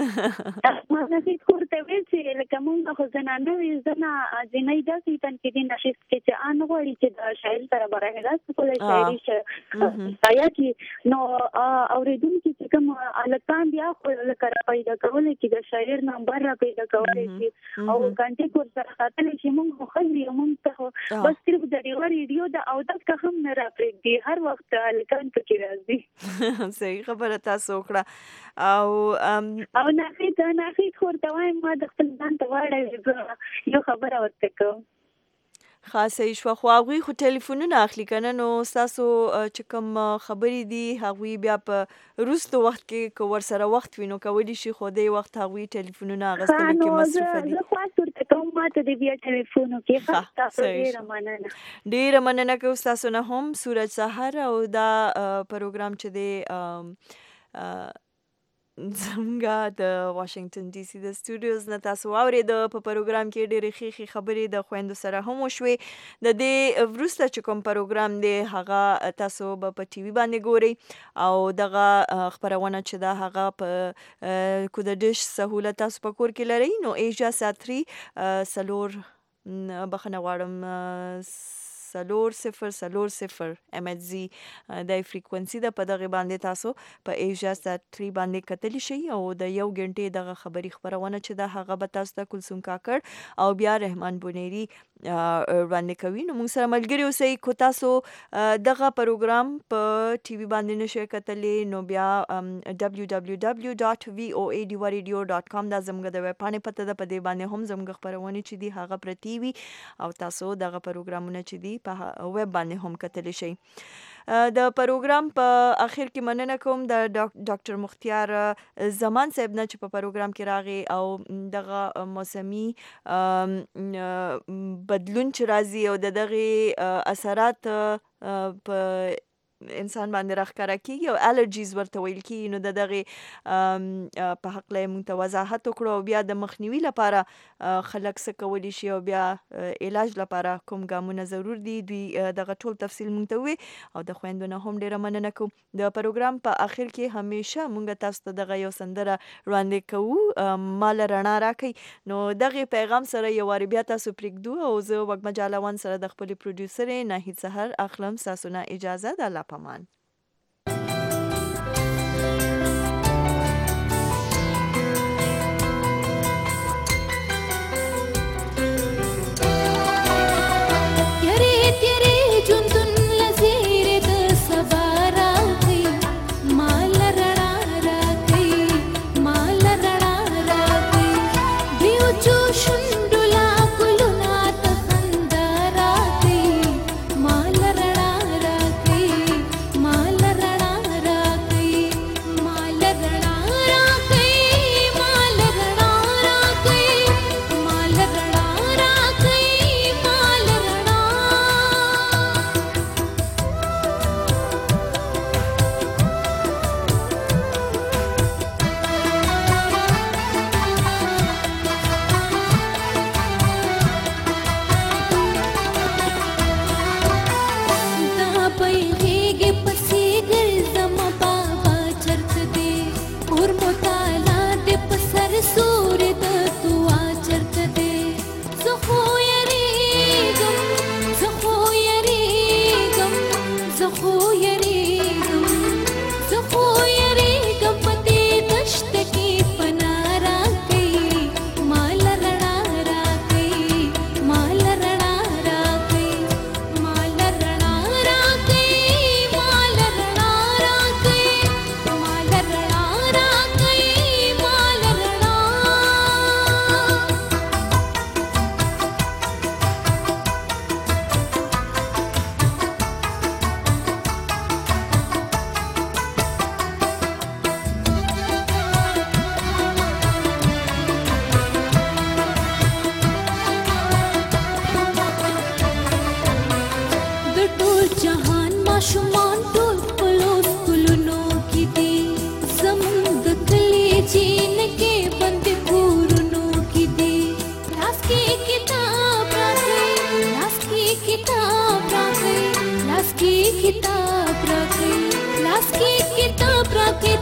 ورته ویل چې لکه مونږ خو زنانه وي زنه ځینې داسې تنقیدي نشي چې ان غوړي چې د شاعر سره برابر راځي کولای شاعري شي نو اوریدونکو چې کوم الکان بیا خو لکه پیدا کولای چې د شاعر نمبر را پیدا کولای شي او کانټیکټ ور سره خاطر شي موږ خو موږ ته بس صرف د ریډیو د او د هم نه را پرېږدي هر وخت الکان پکې راځي صحیح خبره تاسو وکړه او نه خور ته وایم ما د خپل ځان ته واړه یو خبره ورته کوم خاصه شو خو هغه خو ټلیفونونه اخلي کنه نو تاسو چې کوم خبرې دي هغه بیا په روستو وخت کې ور سره وخت وینو کولی شي خو دې وخت هغه ټلیفونونه اغستل کې مصرف دي زه خو تاسو ته کوم ماته دې بیا ټلیفون کې تاسو ډیر مننه کوم تاسو نه هم سورج سحر او دا پروګرام چې دی زمونږه د واشنگټن ډي سي د سټوډیوز نه تاسو واورید په پروګرام کې ډېرې ښې خبرې د خويندو سره هم وشوي د دې وروسته چې کوم پروګرام دی هغه تاسو په ټي وي باندې ګورئ او دغه خبرونه چې دا هغه په کو د ډیش سہولت تاسو په کور کې لرئ نو ایجا ساتري سلور بخنه غواړم 000 MHz د فریکوئنسي د په دغه باندې تاسو په ایشیا سات 3 باندې کتلی شي او د یو غنټې دغه خبري خبرونه چې د هغه به تاسو ته کلثوم کاکړ او بیا رحمان بونيري باندې کوي. نو موږ سره ملګری اوسئ. کو تاسو دغه پروګرام په ټي وي باندې نشئ کتلی نو بیا www.voadradio.com دا زموږ د ویب پاڼې پته ده. په دې باندې هم زموږ خبرونه چې دي هغه پرتی وي او تاسو دغه پروګرامونه چې دي په ویب باندې هم کتلی شي. د پروګرام په اخر کې مننه کوم د ډاکټر مختیار زمان صاحب نه چې په پروګرام کې راغی او دغه موسمي بدلون چې راځي او دغه اثرات په انسان باندې راخکاره کیږي او الرجیز ورته ویل کیږي نو دغه په حق له مونږ ته وضاحت وکړو او بیا د مخنیوي لپاره خلک څه کولی شي او بیا علاج لپاره کوم ګامونه ضرور دي دوی دغه ټول تفصیل مونږ ته وي او د خويندونو هم ډیره مننه کوم. د پروګرام په اخر کې همیشه مونږ تاسو ته دغه یو سندره وړاندې کوو مال رڼا راکړي. نو دغه پیغام سره یو واری بیا تاسو پرېږدو او زه وګما جالوان سره د خپل پروډوسر ناهید سحر اخلم ساسونه اجازه د پمان. किताब रखे